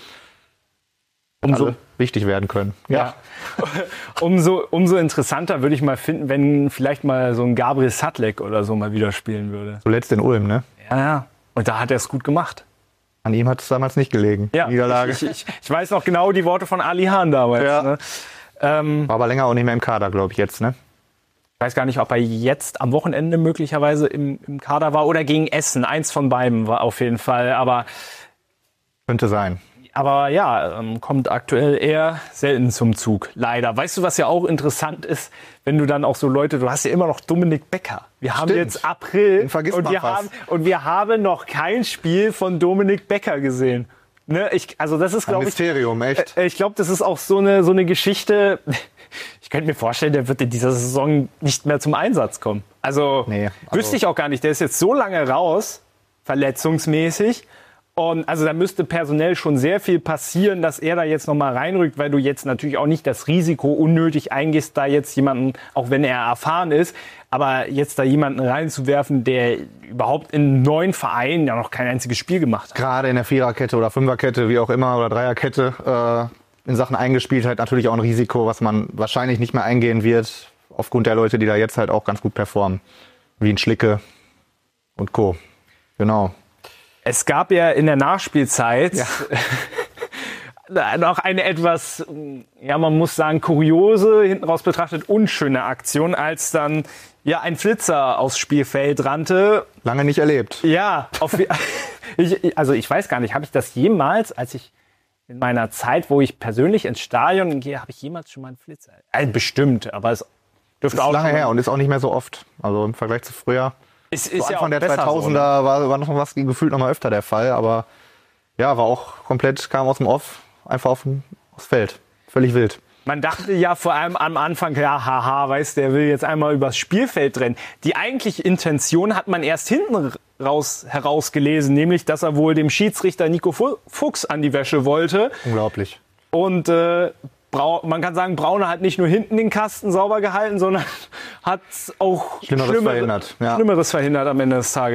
umso wichtig werden können. Ja. umso, umso interessanter würde ich mal finden, wenn vielleicht mal so ein Gabriel Sadlek oder so mal wieder spielen würde. Zuletzt in Ulm, ne? Ja, ja. Und da hat er es gut gemacht. An ihm hat es damals nicht gelegen. Ja, Niederlage. Ich, ich, ich weiß noch genau die Worte von Ali Hahn damals. Ja. Ne? Ähm, War aber länger auch nicht mehr im Kader, glaube ich, jetzt, ne? Ich weiß gar nicht, ob er jetzt am Wochenende möglicherweise im, im Kader war oder gegen Essen. Eins von beiden war auf jeden Fall. Aber, Könnte sein. aber ja, ähm, kommt aktuell eher selten zum Zug. Leider. Weißt du, was ja auch interessant ist, wenn du dann auch so Leute, du hast ja immer noch Dominik Becker. Wir haben Stimmt. jetzt April Den vergisst und man wir, fast. haben, und wir haben noch kein Spiel von Dominik Becker gesehen. Ne? Ich, also das ist, Ein glaube ich, Mysterium, echt. Äh, Ich glaube, das ist auch so eine, so eine Geschichte. Ich könnte mir vorstellen, der wird in dieser Saison nicht mehr zum Einsatz kommen. Also, Nee, also- wüsste ich auch gar nicht. Der ist jetzt so lange raus, verletzungsmäßig. Und also da müsste personell schon sehr viel passieren, dass er da jetzt nochmal reinrückt, weil du jetzt natürlich auch nicht das Risiko unnötig eingehst, da jetzt jemanden, auch wenn er erfahren ist, aber jetzt da jemanden reinzuwerfen, der überhaupt in einem neuen Verein ja noch kein einziges Spiel gemacht hat. Gerade in der Viererkette oder Fünferkette, wie auch immer, oder Dreierkette, äh, in Sachen Eingespieltheit natürlich auch ein Risiko, was man wahrscheinlich nicht mehr eingehen wird, aufgrund der Leute, die da jetzt halt auch ganz gut performen. Wie ein Schlicke und Co. Genau. Es gab ja in der Nachspielzeit Ja. noch eine etwas, ja, man muss sagen, kuriose, hinten raus betrachtet, unschöne Aktion, als dann ja ein Flitzer aufs Spielfeld rannte. Lange nicht erlebt. Ja, auf, ich, also ich weiß gar nicht, habe ich das jemals, als ich in meiner Zeit, wo ich persönlich ins Stadion gehe, habe ich jemals schon mal einen Flitzer? Also bestimmt, aber es dürfte Ist auch lange schon- her und ist auch nicht mehr so oft. Also im Vergleich zu früher. Es Zu ist ja auch Anfang der besser zweitausender so, ne? war, war noch was gefühlt noch mal öfter der Fall, aber ja, war auch komplett, kam aus dem Off, einfach auf dem, aufs Feld. Völlig wild. Man dachte ja vor allem am Anfang, ja, haha, weißt, der will jetzt einmal übers Spielfeld rennen. Die eigentliche Intention hat man erst hinten raus herausgelesen, nämlich, dass er wohl dem Schiedsrichter Nico Fu- Fuchs an die Wäsche wollte. Unglaublich. Und äh, Brau- man kann sagen, Braune hat nicht nur hinten den Kasten sauber gehalten, sondern hat auch Schlimmeres verhindert, ja. Schlimmeres verhindert am Ende des Tages.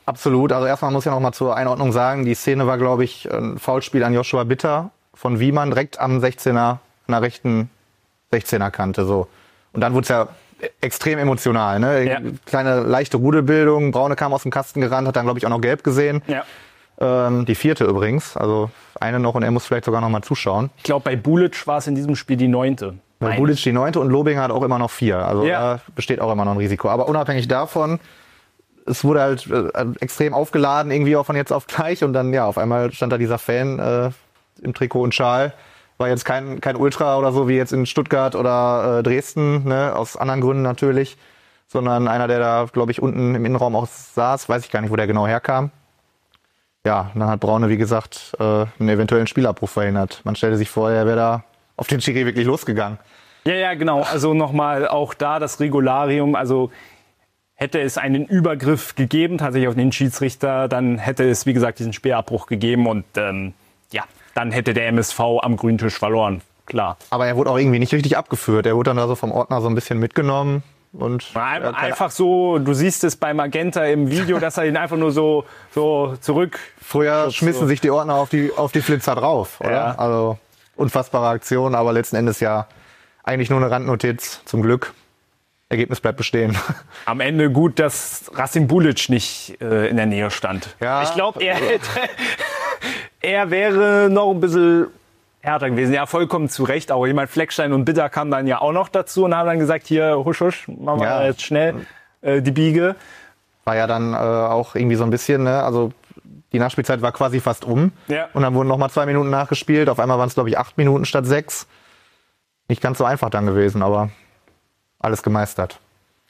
Absolut. Also erstmal muss ich noch mal zur Einordnung sagen, die Szene war, glaube ich, ein Foulspiel an Joshua Bitter von Wiemann direkt am sechzehner, an der rechten sechzehner-Kante. So. Und dann wurde es ja extrem emotional. Ne? Ja. Kleine leichte Rudelbildung. Braune kam aus dem Kasten gerannt, hat dann, glaube ich, auch noch gelb gesehen. Ja. Ähm, die vierte übrigens. Also eine noch und er muss vielleicht sogar noch mal zuschauen. Ich glaube, bei Bulic war es in diesem Spiel die neunte. Bei Bulic die neunte und Lobinger hat auch immer noch vier. Also Ja. da besteht auch immer noch ein Risiko. Aber unabhängig davon, es wurde halt äh, extrem aufgeladen, irgendwie auch von jetzt auf gleich. Und dann, ja, auf einmal stand da dieser Fan äh, im Trikot und Schal. War jetzt kein, kein Ultra oder so wie jetzt in Stuttgart oder äh, Dresden, ne, aus anderen Gründen natürlich, sondern einer, der da, glaube ich, unten im Innenraum auch saß, weiß ich gar nicht, wo der genau herkam. Ja, und dann hat Braune, wie gesagt, äh, einen eventuellen Spielabbruch verhindert. Man stellte sich vor, er wäre da auf den Schiri wirklich losgegangen. Ja, ja, genau. Also nochmal auch da das Regularium. Also hätte es einen Übergriff gegeben, tatsächlich auf den Schiedsrichter, dann hätte es, wie gesagt, diesen Spielabbruch gegeben und ähm, ja, dann hätte der M S V am grünen Tisch verloren, klar. Aber er wurde auch irgendwie nicht richtig abgeführt. Er wurde dann da so vom Ordner so ein bisschen mitgenommen. Und Ein- äh, Einfach so, du siehst es bei Magenta im Video, dass er ihn einfach nur so, so zurück... früher schmissen so. sich die Ordner auf die, auf die Flitzer drauf, oder? Ja. Also unfassbare Aktion, aber letzten Endes ja eigentlich nur eine Randnotiz, zum Glück. Ergebnis bleibt bestehen. Am Ende gut, dass Rasim Bulic nicht äh, in der Nähe stand. Ja. Ich glaube, er hätte, er wäre noch ein bisschen härter gewesen. Ja, vollkommen zu Recht. Auch ich meine, Fleckstein und Bitter kamen dann ja auch noch dazu und haben dann gesagt, hier, husch, husch, machen wir Ja. jetzt schnell äh, die Biege. War ja dann äh, auch irgendwie so ein bisschen, ne? Also die Nachspielzeit war quasi fast um. Ja. Und dann wurden noch mal zwei Minuten nachgespielt. Auf einmal waren es, glaube ich, acht Minuten statt sechs. Nicht ganz so einfach dann gewesen, aber alles gemeistert.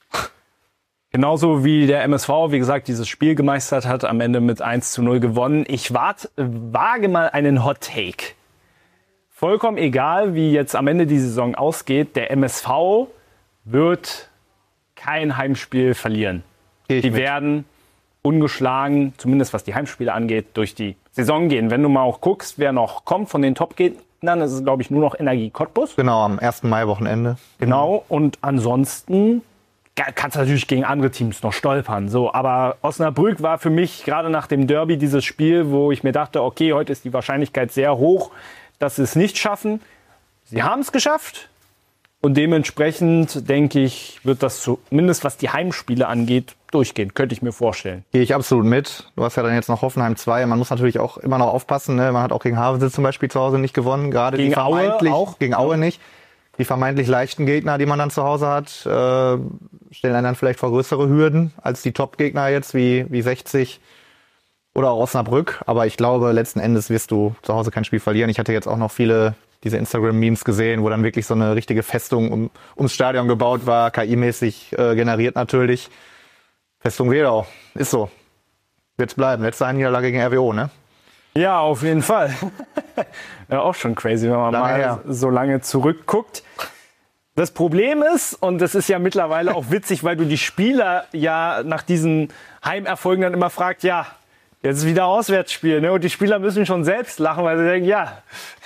Genauso wie der M S V, wie gesagt, dieses Spiel gemeistert hat, am Ende mit eins zu null gewonnen. Ich wart, wage mal einen Hot Take. Vollkommen egal, wie jetzt am Ende die Saison ausgeht, der M S V wird kein Heimspiel verlieren. Geh ich Die mit. werden ungeschlagen, zumindest was die Heimspiele angeht, durch die Saison gehen. Wenn du mal auch guckst, wer noch kommt von den Top-Gegnern, ist es, glaube ich, nur noch Energie Cottbus. Genau, am ersten Mai-Wochenende. Genau, und ansonsten ga- kannst du natürlich gegen andere Teams noch stolpern. So, aber Osnabrück war für mich gerade nach dem Derby dieses Spiel, wo ich mir dachte, okay, heute ist die Wahrscheinlichkeit sehr hoch, dass sie es nicht schaffen. Sie haben es geschafft. Und dementsprechend, denke ich, wird das zumindest, was die Heimspiele angeht, durchgehen. Könnte ich mir vorstellen. Gehe ich absolut mit. Du hast ja dann jetzt noch Hoffenheim zwei. Man muss natürlich auch immer noch aufpassen. Ne? Man hat auch gegen Havelse zum Beispiel zu Hause nicht gewonnen. Gerade Gegen die Aue vermeintlich, auch? Gegen Aue nicht. Die vermeintlich leichten Gegner, die man dann zu Hause hat, äh, stellen einen dann vielleicht vor größere Hürden als die Top-Gegner jetzt, wie, wie sechzig oder auch Osnabrück. Aber ich glaube, letzten Endes wirst du zu Hause kein Spiel verlieren. Ich hatte jetzt auch noch viele diese Instagram-Memes gesehen, wo dann wirklich so eine richtige Festung um, ums Stadion gebaut war, K I-mäßig äh, generiert natürlich. Festung Wedau, ist so. Wird's bleiben. Letzte Niederlage gegen R W O, ne? Ja, auf jeden Fall. Ja, auch schon crazy, wenn man Lange mal her. so lange zurückguckt. Das Problem ist, und das ist ja mittlerweile auch witzig, weil du die Spieler ja nach diesen Heimerfolgen dann immer fragst, ja, jetzt ist wieder Auswärtsspiel, ne? Und die Spieler müssen schon selbst lachen, weil sie denken, ja,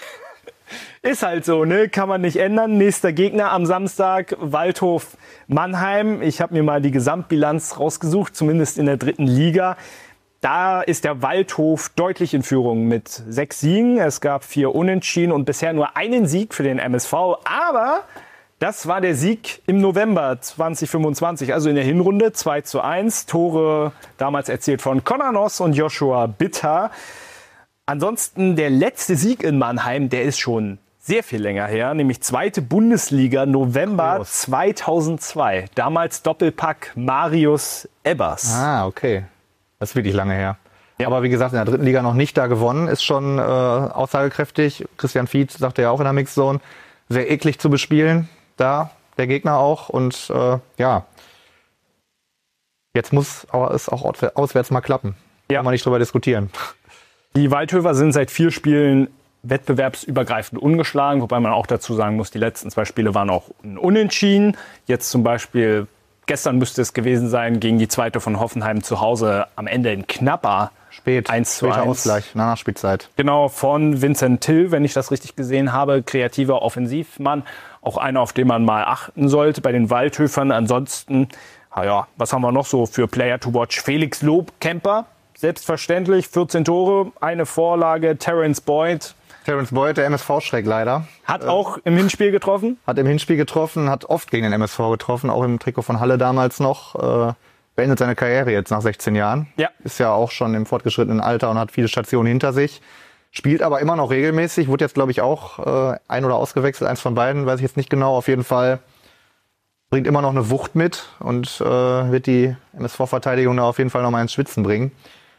ist halt so, ne? Kann man nicht ändern. Nächster Gegner am Samstag, Waldhof Mannheim. Ich habe mir mal die Gesamtbilanz rausgesucht, zumindest in der dritten Liga. Da ist der Waldhof deutlich in Führung mit sechs Siegen. Es gab vier Unentschieden und bisher nur einen Sieg für den M S V. Aber das war der Sieg im November zwanzig fünfundzwanzig, also in der Hinrunde zwei zu eins. Tore damals erzielt von Conor Noss und Joshua Bitter. Ansonsten der letzte Sieg in Mannheim, der ist schon sehr viel länger her, nämlich zweite Bundesliga, November Groß. zweitausendzwei. Damals Doppelpack Marius Ebbers. Ah, okay. Das ist wirklich lange her. Ja. Aber wie gesagt, in der dritten Liga noch nicht da gewonnen, ist schon äh, aussagekräftig. Christian Fied sagte ja auch in der Mixzone, sehr eklig zu bespielen, da der Gegner auch. Und äh, ja, jetzt muss aber es auch auswärts mal klappen. Ja. Kann man nicht drüber diskutieren. Die Waldhöfer sind seit vier Spielen wettbewerbsübergreifend ungeschlagen, wobei man auch dazu sagen muss, die letzten zwei Spiele waren auch ein Unentschieden. Jetzt zum Beispiel, gestern müsste es gewesen sein, gegen die zweite von Hoffenheim zu Hause am Ende ein knapper Spät, eins zu später eins. Ausgleich, nach Nachspielzeit. Genau, von Vincent Till, wenn ich das richtig gesehen habe, kreativer Offensivmann. Auch einer, auf den man mal achten sollte bei den Waldhöfern. Ansonsten Ah ja, was haben wir noch so für Player to watch? Felix Lohkemper, selbstverständlich, vierzehn Tore, eine Vorlage. Terence Boyd. Terence Boyd, der M S V-Schreck leider. Hat äh, auch im Hinspiel getroffen? Hat im Hinspiel getroffen, hat oft gegen den M S V getroffen, auch im Trikot von Halle damals noch. Äh, beendet seine Karriere jetzt nach sechzehn Jahren. Ja. Ist ja auch schon im fortgeschrittenen Alter und hat viele Stationen hinter sich. Spielt aber immer noch regelmäßig, wurde jetzt, glaube ich, auch äh, ein- oder ausgewechselt, eins von beiden, weiß ich jetzt nicht genau. Auf jeden Fall bringt immer noch eine Wucht mit und äh, wird die M S V-Verteidigung da auf jeden Fall noch mal ins Schwitzen bringen.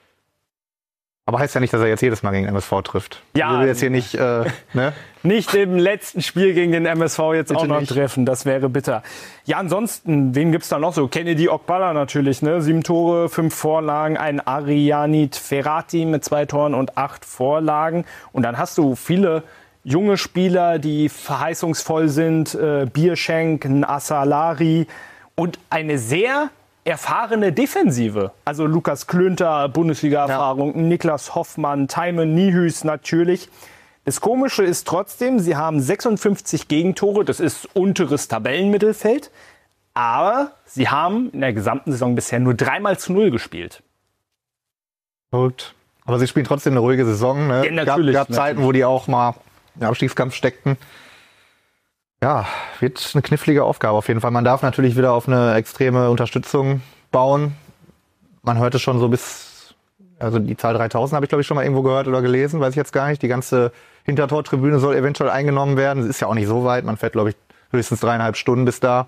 Aber heißt ja nicht, dass er jetzt jedes Mal gegen den M S V trifft. Ja. Ich will jetzt hier nicht, äh, ne? Nicht im letzten Spiel gegen den M S V jetzt Bitte auch noch nicht. treffen, das wäre bitter. Ja, ansonsten, wen gibt's da noch so? Kennedy Okpala natürlich, ne? Sieben Tore, fünf Vorlagen, ein Arianit Ferrati mit zwei Toren und acht Vorlagen. Und dann hast du viele junge Spieler, die verheißungsvoll sind, äh, Bierschenk, ein Asalari und eine sehr erfahrene Defensive. Also Lukas Klünter, Bundesliga-Erfahrung, ja. Niklas Hoffmann, Taimen Nihüs natürlich. Das Komische ist trotzdem, sie haben sechsundfünfzig Gegentore, das ist unteres Tabellenmittelfeld, aber sie haben in der gesamten Saison bisher nur dreimal zu null gespielt. Verrückt. Aber sie spielen trotzdem eine ruhige Saison. Ne? Ja, natürlich, gab, gab Zeiten, natürlich. wo die auch mal im Abstiegskampf steckten. Ja, wird eine knifflige Aufgabe auf jeden Fall. Man darf natürlich wieder auf eine extreme Unterstützung bauen. Man hörte schon so bis, also die Zahl dreitausend habe ich, glaube ich, schon mal irgendwo gehört oder gelesen, weiß ich jetzt gar nicht. Die ganze Hintertortribüne soll eventuell eingenommen werden. Das ist ja auch nicht so weit. Man fährt, glaube ich, höchstens dreieinhalb Stunden bis da.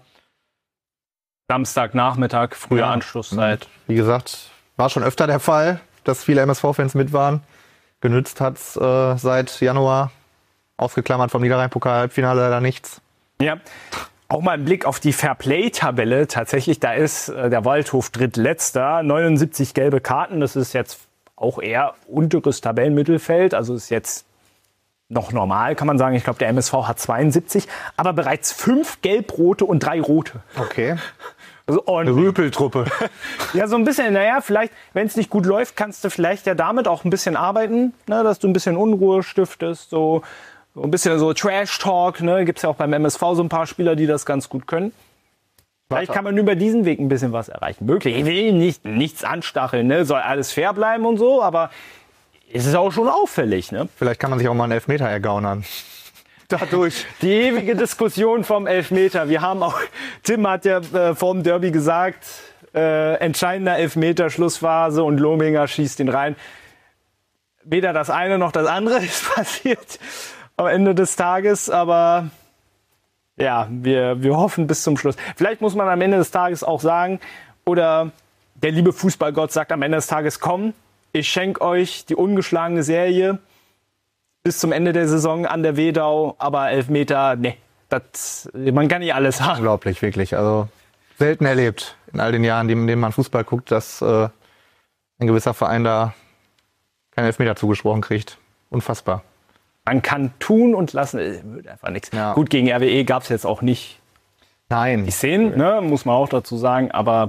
Samstagnachmittag, frühe Ja. Anschlusszeit. Wie gesagt, war schon öfter der Fall, dass viele M S V-Fans mit waren. Genützt hat's äh, seit Januar. Ausgeklammert vom Niederrhein-Pokal-Halbfinale leider nichts. Ja, auch mal ein Blick auf die Fairplay-Tabelle. Tatsächlich, da ist äh, der Waldhof drittletzter, neunundsiebzig gelbe Karten. Das ist jetzt auch eher unteres Tabellenmittelfeld. Also ist jetzt noch normal, kann man sagen. Ich glaube, der M S V hat zweiundsiebzig, aber bereits fünf gelb-rote und drei rote. Okay. Also Eine ordentlich. Rüpeltruppe. Ja, so ein bisschen, naja, vielleicht, wenn es nicht gut läuft, kannst du vielleicht ja damit auch ein bisschen arbeiten, ne, dass du ein bisschen Unruhe stiftest, so, so ein bisschen so Trash-Talk, ne, gibt's ja auch beim M S V so ein paar Spieler, die das ganz gut können. Vielleicht kann man über diesen Weg ein bisschen was erreichen. Möglich. Ich will nicht, nichts anstacheln, ne, soll alles fair bleiben und so, aber es ist auch schon auffällig, ne. Vielleicht kann man sich auch mal einen Elfmeter ergaunern. Dadurch. Die ewige Diskussion vom Elfmeter. Wir haben auch, Tim hat ja äh, vor dem Derby gesagt, äh, entscheidender Elfmeter, Schlussphase und Lohminger schießt ihn rein. Weder das eine noch das andere ist passiert am Ende des Tages, aber ja, wir, wir hoffen bis zum Schluss. Vielleicht muss man am Ende des Tages auch sagen, oder der liebe Fußballgott sagt am Ende des Tages, komm, ich schenke euch die ungeschlagene Serie bis zum Ende der Saison an der Wedau, aber Elfmeter, ne, das, man kann nicht alles haben. Unglaublich, wirklich. Also selten erlebt in all den Jahren, in denen man Fußball guckt, dass äh, ein gewisser Verein da keinen Elfmeter zugesprochen kriegt. Unfassbar. Man kann tun und lassen, äh, wird einfach nichts. Ja. Gut, gegen R W E gab es jetzt auch nicht Nein. die Szenen, ne, muss man auch dazu sagen, aber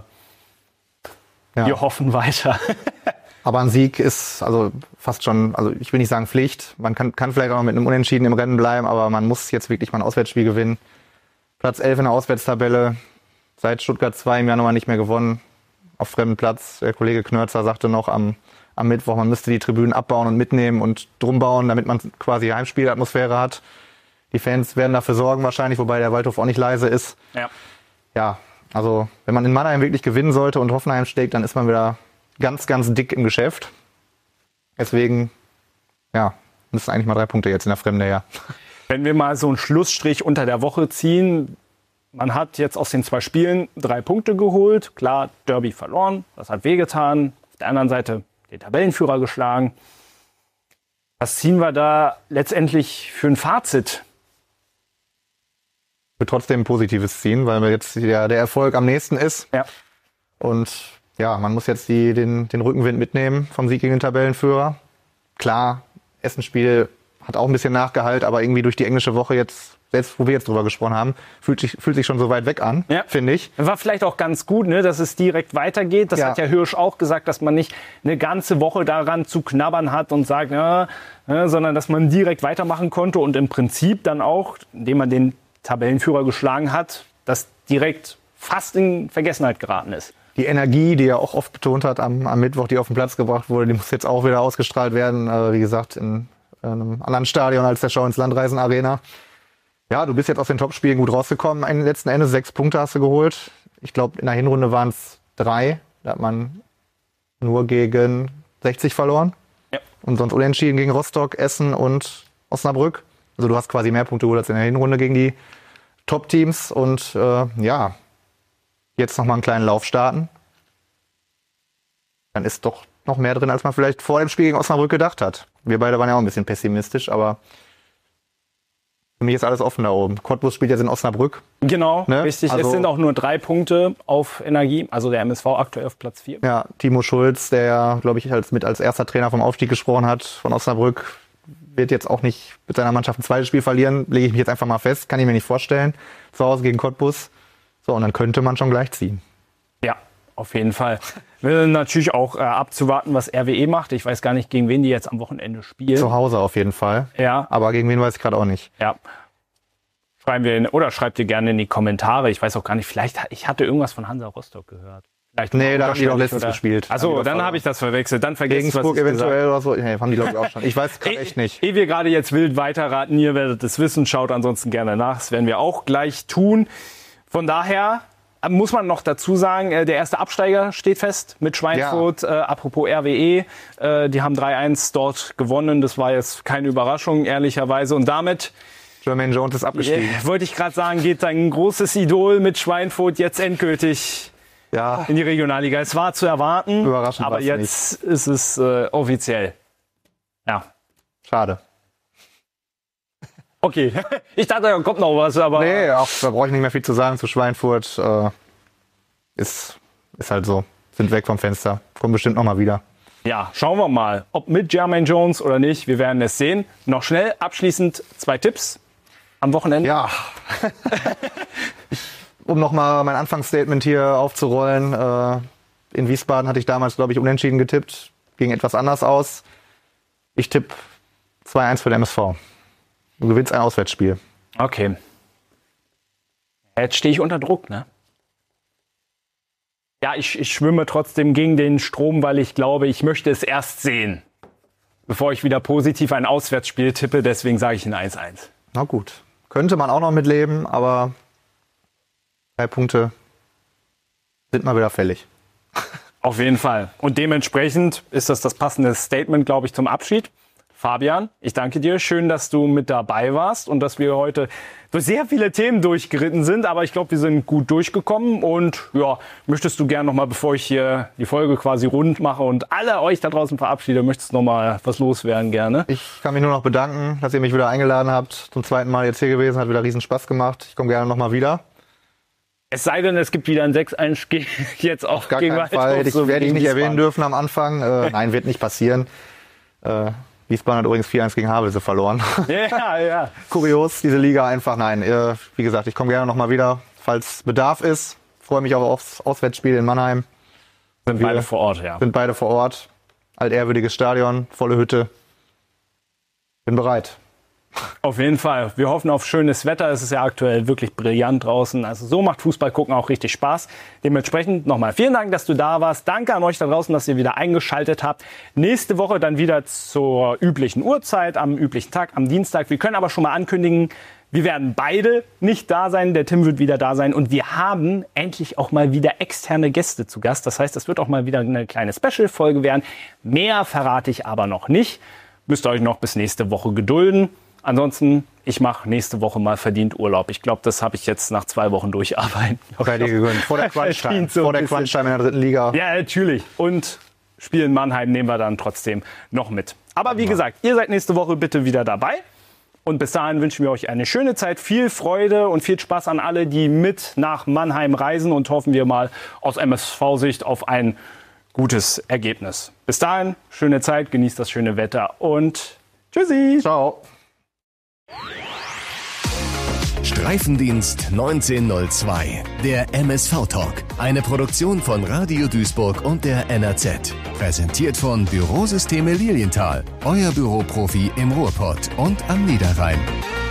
Ja. wir hoffen weiter. Aber ein Sieg ist also fast schon, also ich will nicht sagen Pflicht. Man kann, kann vielleicht auch mit einem Unentschieden im Rennen bleiben, aber man muss jetzt wirklich mal ein Auswärtsspiel gewinnen. Platz elf in der Auswärtstabelle. Seit Stuttgart zwei im Januar nicht mehr gewonnen. Auf fremdem Platz. Der Kollege Knörzer sagte noch am, am Mittwoch, man müsste die Tribünen abbauen und mitnehmen und drum bauen, damit man quasi Heimspielatmosphäre hat. Die Fans werden dafür sorgen wahrscheinlich, wobei der Waldhof auch nicht leise ist. Ja. Ja, also wenn man in Mannheim wirklich gewinnen sollte und Hoffenheim schlägt, dann ist man wieder ganz, ganz dick im Geschäft. Deswegen, ja, müssen eigentlich mal drei Punkte jetzt in der Fremde her. Wenn wir mal so einen Schlussstrich unter der Woche ziehen, man hat jetzt aus den zwei Spielen drei Punkte geholt. Klar, Derby verloren, das hat wehgetan. Auf der anderen Seite den Tabellenführer geschlagen. Was ziehen wir da letztendlich für ein Fazit? Ich würde trotzdem ein positives ziehen, weil mir jetzt der, der Erfolg am nächsten ist. Ja. Und ja, man muss jetzt die, den, den Rückenwind mitnehmen vom Sieg gegen den Tabellenführer. Klar, Essenspiel hat auch ein bisschen Nachgehalt, aber irgendwie durch die englische Woche jetzt, selbst wo wir jetzt drüber gesprochen haben, fühlt sich, fühlt sich schon so weit weg an, Ja. finde ich. War vielleicht auch ganz gut, ne, dass es direkt weitergeht. Das Ja. hat ja Hirsch auch gesagt, dass man nicht eine ganze Woche daran zu knabbern hat und sagt, ja, ja, sondern dass man direkt weitermachen konnte und im Prinzip dann auch, indem man den Tabellenführer geschlagen hat, das direkt fast in Vergessenheit geraten ist. Die Energie, die er auch oft betont hat am, am Mittwoch, die auf den Platz gebracht wurde, die muss jetzt auch wieder ausgestrahlt werden. Äh, wie gesagt, in, in einem anderen Stadion als der Schau ins Landreisen Arena. Ja, du bist jetzt aus den Topspielen gut rausgekommen. Am letzten Endes sechs Punkte hast du geholt. Ich glaube, in der Hinrunde waren es drei. Da hat man nur gegen sechzig verloren. Ja. Und sonst unentschieden gegen Rostock, Essen und Osnabrück. Also du hast quasi mehr Punkte geholt als in der Hinrunde gegen die Top-Teams. Und äh, ja, jetzt nochmal einen kleinen Lauf starten. Dann ist doch noch mehr drin, als man vielleicht vor dem Spiel gegen Osnabrück gedacht hat. Wir beide waren ja auch ein bisschen pessimistisch, aber für mich ist alles offen da oben. Cottbus spielt jetzt in Osnabrück. Genau, ne? Richtig. Also, es sind auch nur drei Punkte auf Energie. Also der M S V aktuell auf Platz vier. Ja, Timo Schulz, der, glaube ich, als, mit als erster Trainer vom Aufstieg gesprochen hat, von Osnabrück, wird jetzt auch nicht mit seiner Mannschaft ein zweites Spiel verlieren. Lege ich mich jetzt einfach mal fest. Kann ich mir nicht vorstellen. Zu Hause gegen Cottbus. So, und dann könnte man schon gleich ziehen. Ja, auf jeden Fall. Wir natürlich auch äh, abzuwarten, was R W E macht. Ich weiß gar nicht, gegen wen die jetzt am Wochenende spielen. Zu Hause auf jeden Fall. Ja. Aber gegen wen weiß ich gerade auch nicht. Ja. Schreiben wir in, oder schreibt ihr gerne in die Kommentare. Ich weiß auch gar nicht, vielleicht, ich hatte irgendwas von Hansa Rostock gehört. Vielleicht nee, da haben die doch letztens oder? gespielt. Achso, dann habe ich das verwechselt. Dann vergessen was ich eventuell oder so. Nee, haben die, glaube ich, auch schon. Ich weiß gerade echt nicht. Ehe wir gerade jetzt wild weiterraten, ihr werdet es wissen. Schaut ansonsten gerne nach. Das werden wir auch gleich tun. Von daher muss man noch dazu sagen, der erste Absteiger steht fest mit Schweinfurt. Ja. Äh, apropos R W E, äh, die haben drei eins dort gewonnen. Das war jetzt keine Überraschung, ehrlicherweise. Und damit, Jermaine Jones ist abgestiegen. Yeah, wollte ich gerade sagen, geht dein großes Idol mit Schweinfurt jetzt endgültig ja. in die Regionalliga. Es war zu erwarten, Überraschend aber jetzt nicht. Ist es äh, offiziell. Ja. Schade. Okay, ich dachte, da kommt noch was, aber... Nee, auch, da brauche ich nicht mehr viel zu sagen zu Schweinfurt. Äh, ist, ist halt so. Sind weg vom Fenster. Kommen bestimmt noch mal wieder. Ja, schauen wir mal, ob mit Jermaine Jones oder nicht. Wir werden es sehen. Noch schnell abschließend zwei Tipps am Wochenende. Ja. Um noch mal mein Anfangsstatement hier aufzurollen. Äh, in Wiesbaden hatte ich damals, glaube ich, unentschieden getippt. Ging etwas anders aus. Ich tippe zwei eins für den M S V. Du gewinnst ein Auswärtsspiel. Okay. Jetzt stehe ich unter Druck, ne? Ja, ich, ich schwimme trotzdem gegen den Strom, weil ich glaube, ich möchte es erst sehen, bevor ich wieder positiv ein Auswärtsspiel tippe. Deswegen sage ich ein eins eins. Na gut. Könnte man auch noch mitleben, aber drei Punkte sind mal wieder fällig. Auf jeden Fall. Und dementsprechend ist das das passende Statement, glaube ich, zum Abschied. Fabian, ich danke dir. Schön, dass du mit dabei warst und dass wir heute durch sehr viele Themen durchgeritten sind. Aber ich glaube, wir sind gut durchgekommen. Und ja, möchtest du gerne noch mal, bevor ich hier die Folge quasi rund mache und alle euch da draußen verabschiede, möchtest du noch mal was loswerden gerne? Ich kann mich nur noch bedanken, dass ihr mich wieder eingeladen habt. Zum zweiten Mal jetzt hier gewesen. Hat wieder riesen Spaß gemacht. Ich komme gerne noch mal wieder. Es sei denn, es gibt wieder ein sechs eins jetzt auch gar gegen keinen Fall. Ich so werde ich nicht Wiesbaden erwähnen dürfen am Anfang. Äh, nein, wird nicht passieren. Äh, Wiesbaden hat übrigens vier eins gegen Havelse verloren. Ja, ja. Kurios, diese Liga einfach. Nein, äh, wie gesagt, ich komme gerne noch mal wieder, falls Bedarf ist. Freue mich auch aufs Auswärtsspiel in Mannheim. Sind Wir beide vor Ort, ja. Sind beide vor Ort. Altehrwürdiges Stadion, volle Hütte. Bin bereit. Auf jeden Fall. Wir hoffen auf schönes Wetter. Es ist ja aktuell wirklich brillant draußen. Also so macht Fußball gucken auch richtig Spaß. Dementsprechend nochmal vielen Dank, dass du da warst. Danke an euch da draußen, dass ihr wieder eingeschaltet habt. Nächste Woche dann wieder zur üblichen Uhrzeit, am üblichen Tag, am Dienstag. Wir können aber schon mal ankündigen, wir werden beide nicht da sein. Der Tim wird wieder da sein. Und wir haben endlich auch mal wieder externe Gäste zu Gast. Das heißt, es wird auch mal wieder eine kleine Special-Folge werden. Mehr verrate ich aber noch nicht. Müsst ihr euch noch bis nächste Woche gedulden. Ansonsten, ich mache nächste Woche mal verdient Urlaub. Ich glaube, das habe ich jetzt nach zwei Wochen durcharbeiten. Sei dir gegönnt. Vor der Crunch-Time. So Vor der Crunch-Time in der dritten Liga. Ja, natürlich. Und Spiel in Mannheim nehmen wir dann trotzdem noch mit. Aber wie gesagt, ihr seid nächste Woche bitte wieder dabei. Und bis dahin wünschen wir euch eine schöne Zeit, viel Freude und viel Spaß an alle, die mit nach Mannheim reisen. Und hoffen wir mal aus M S V-Sicht auf ein gutes Ergebnis. Bis dahin, schöne Zeit, genießt das schöne Wetter und tschüssi. Ciao. Streifendienst neunzehnhundertzwei, der M S V-Talk. Eine Produktion von Radio Duisburg und der N R Z. Präsentiert von Bürosysteme Lilienthal. Euer Büroprofi im Ruhrpott und am Niederrhein.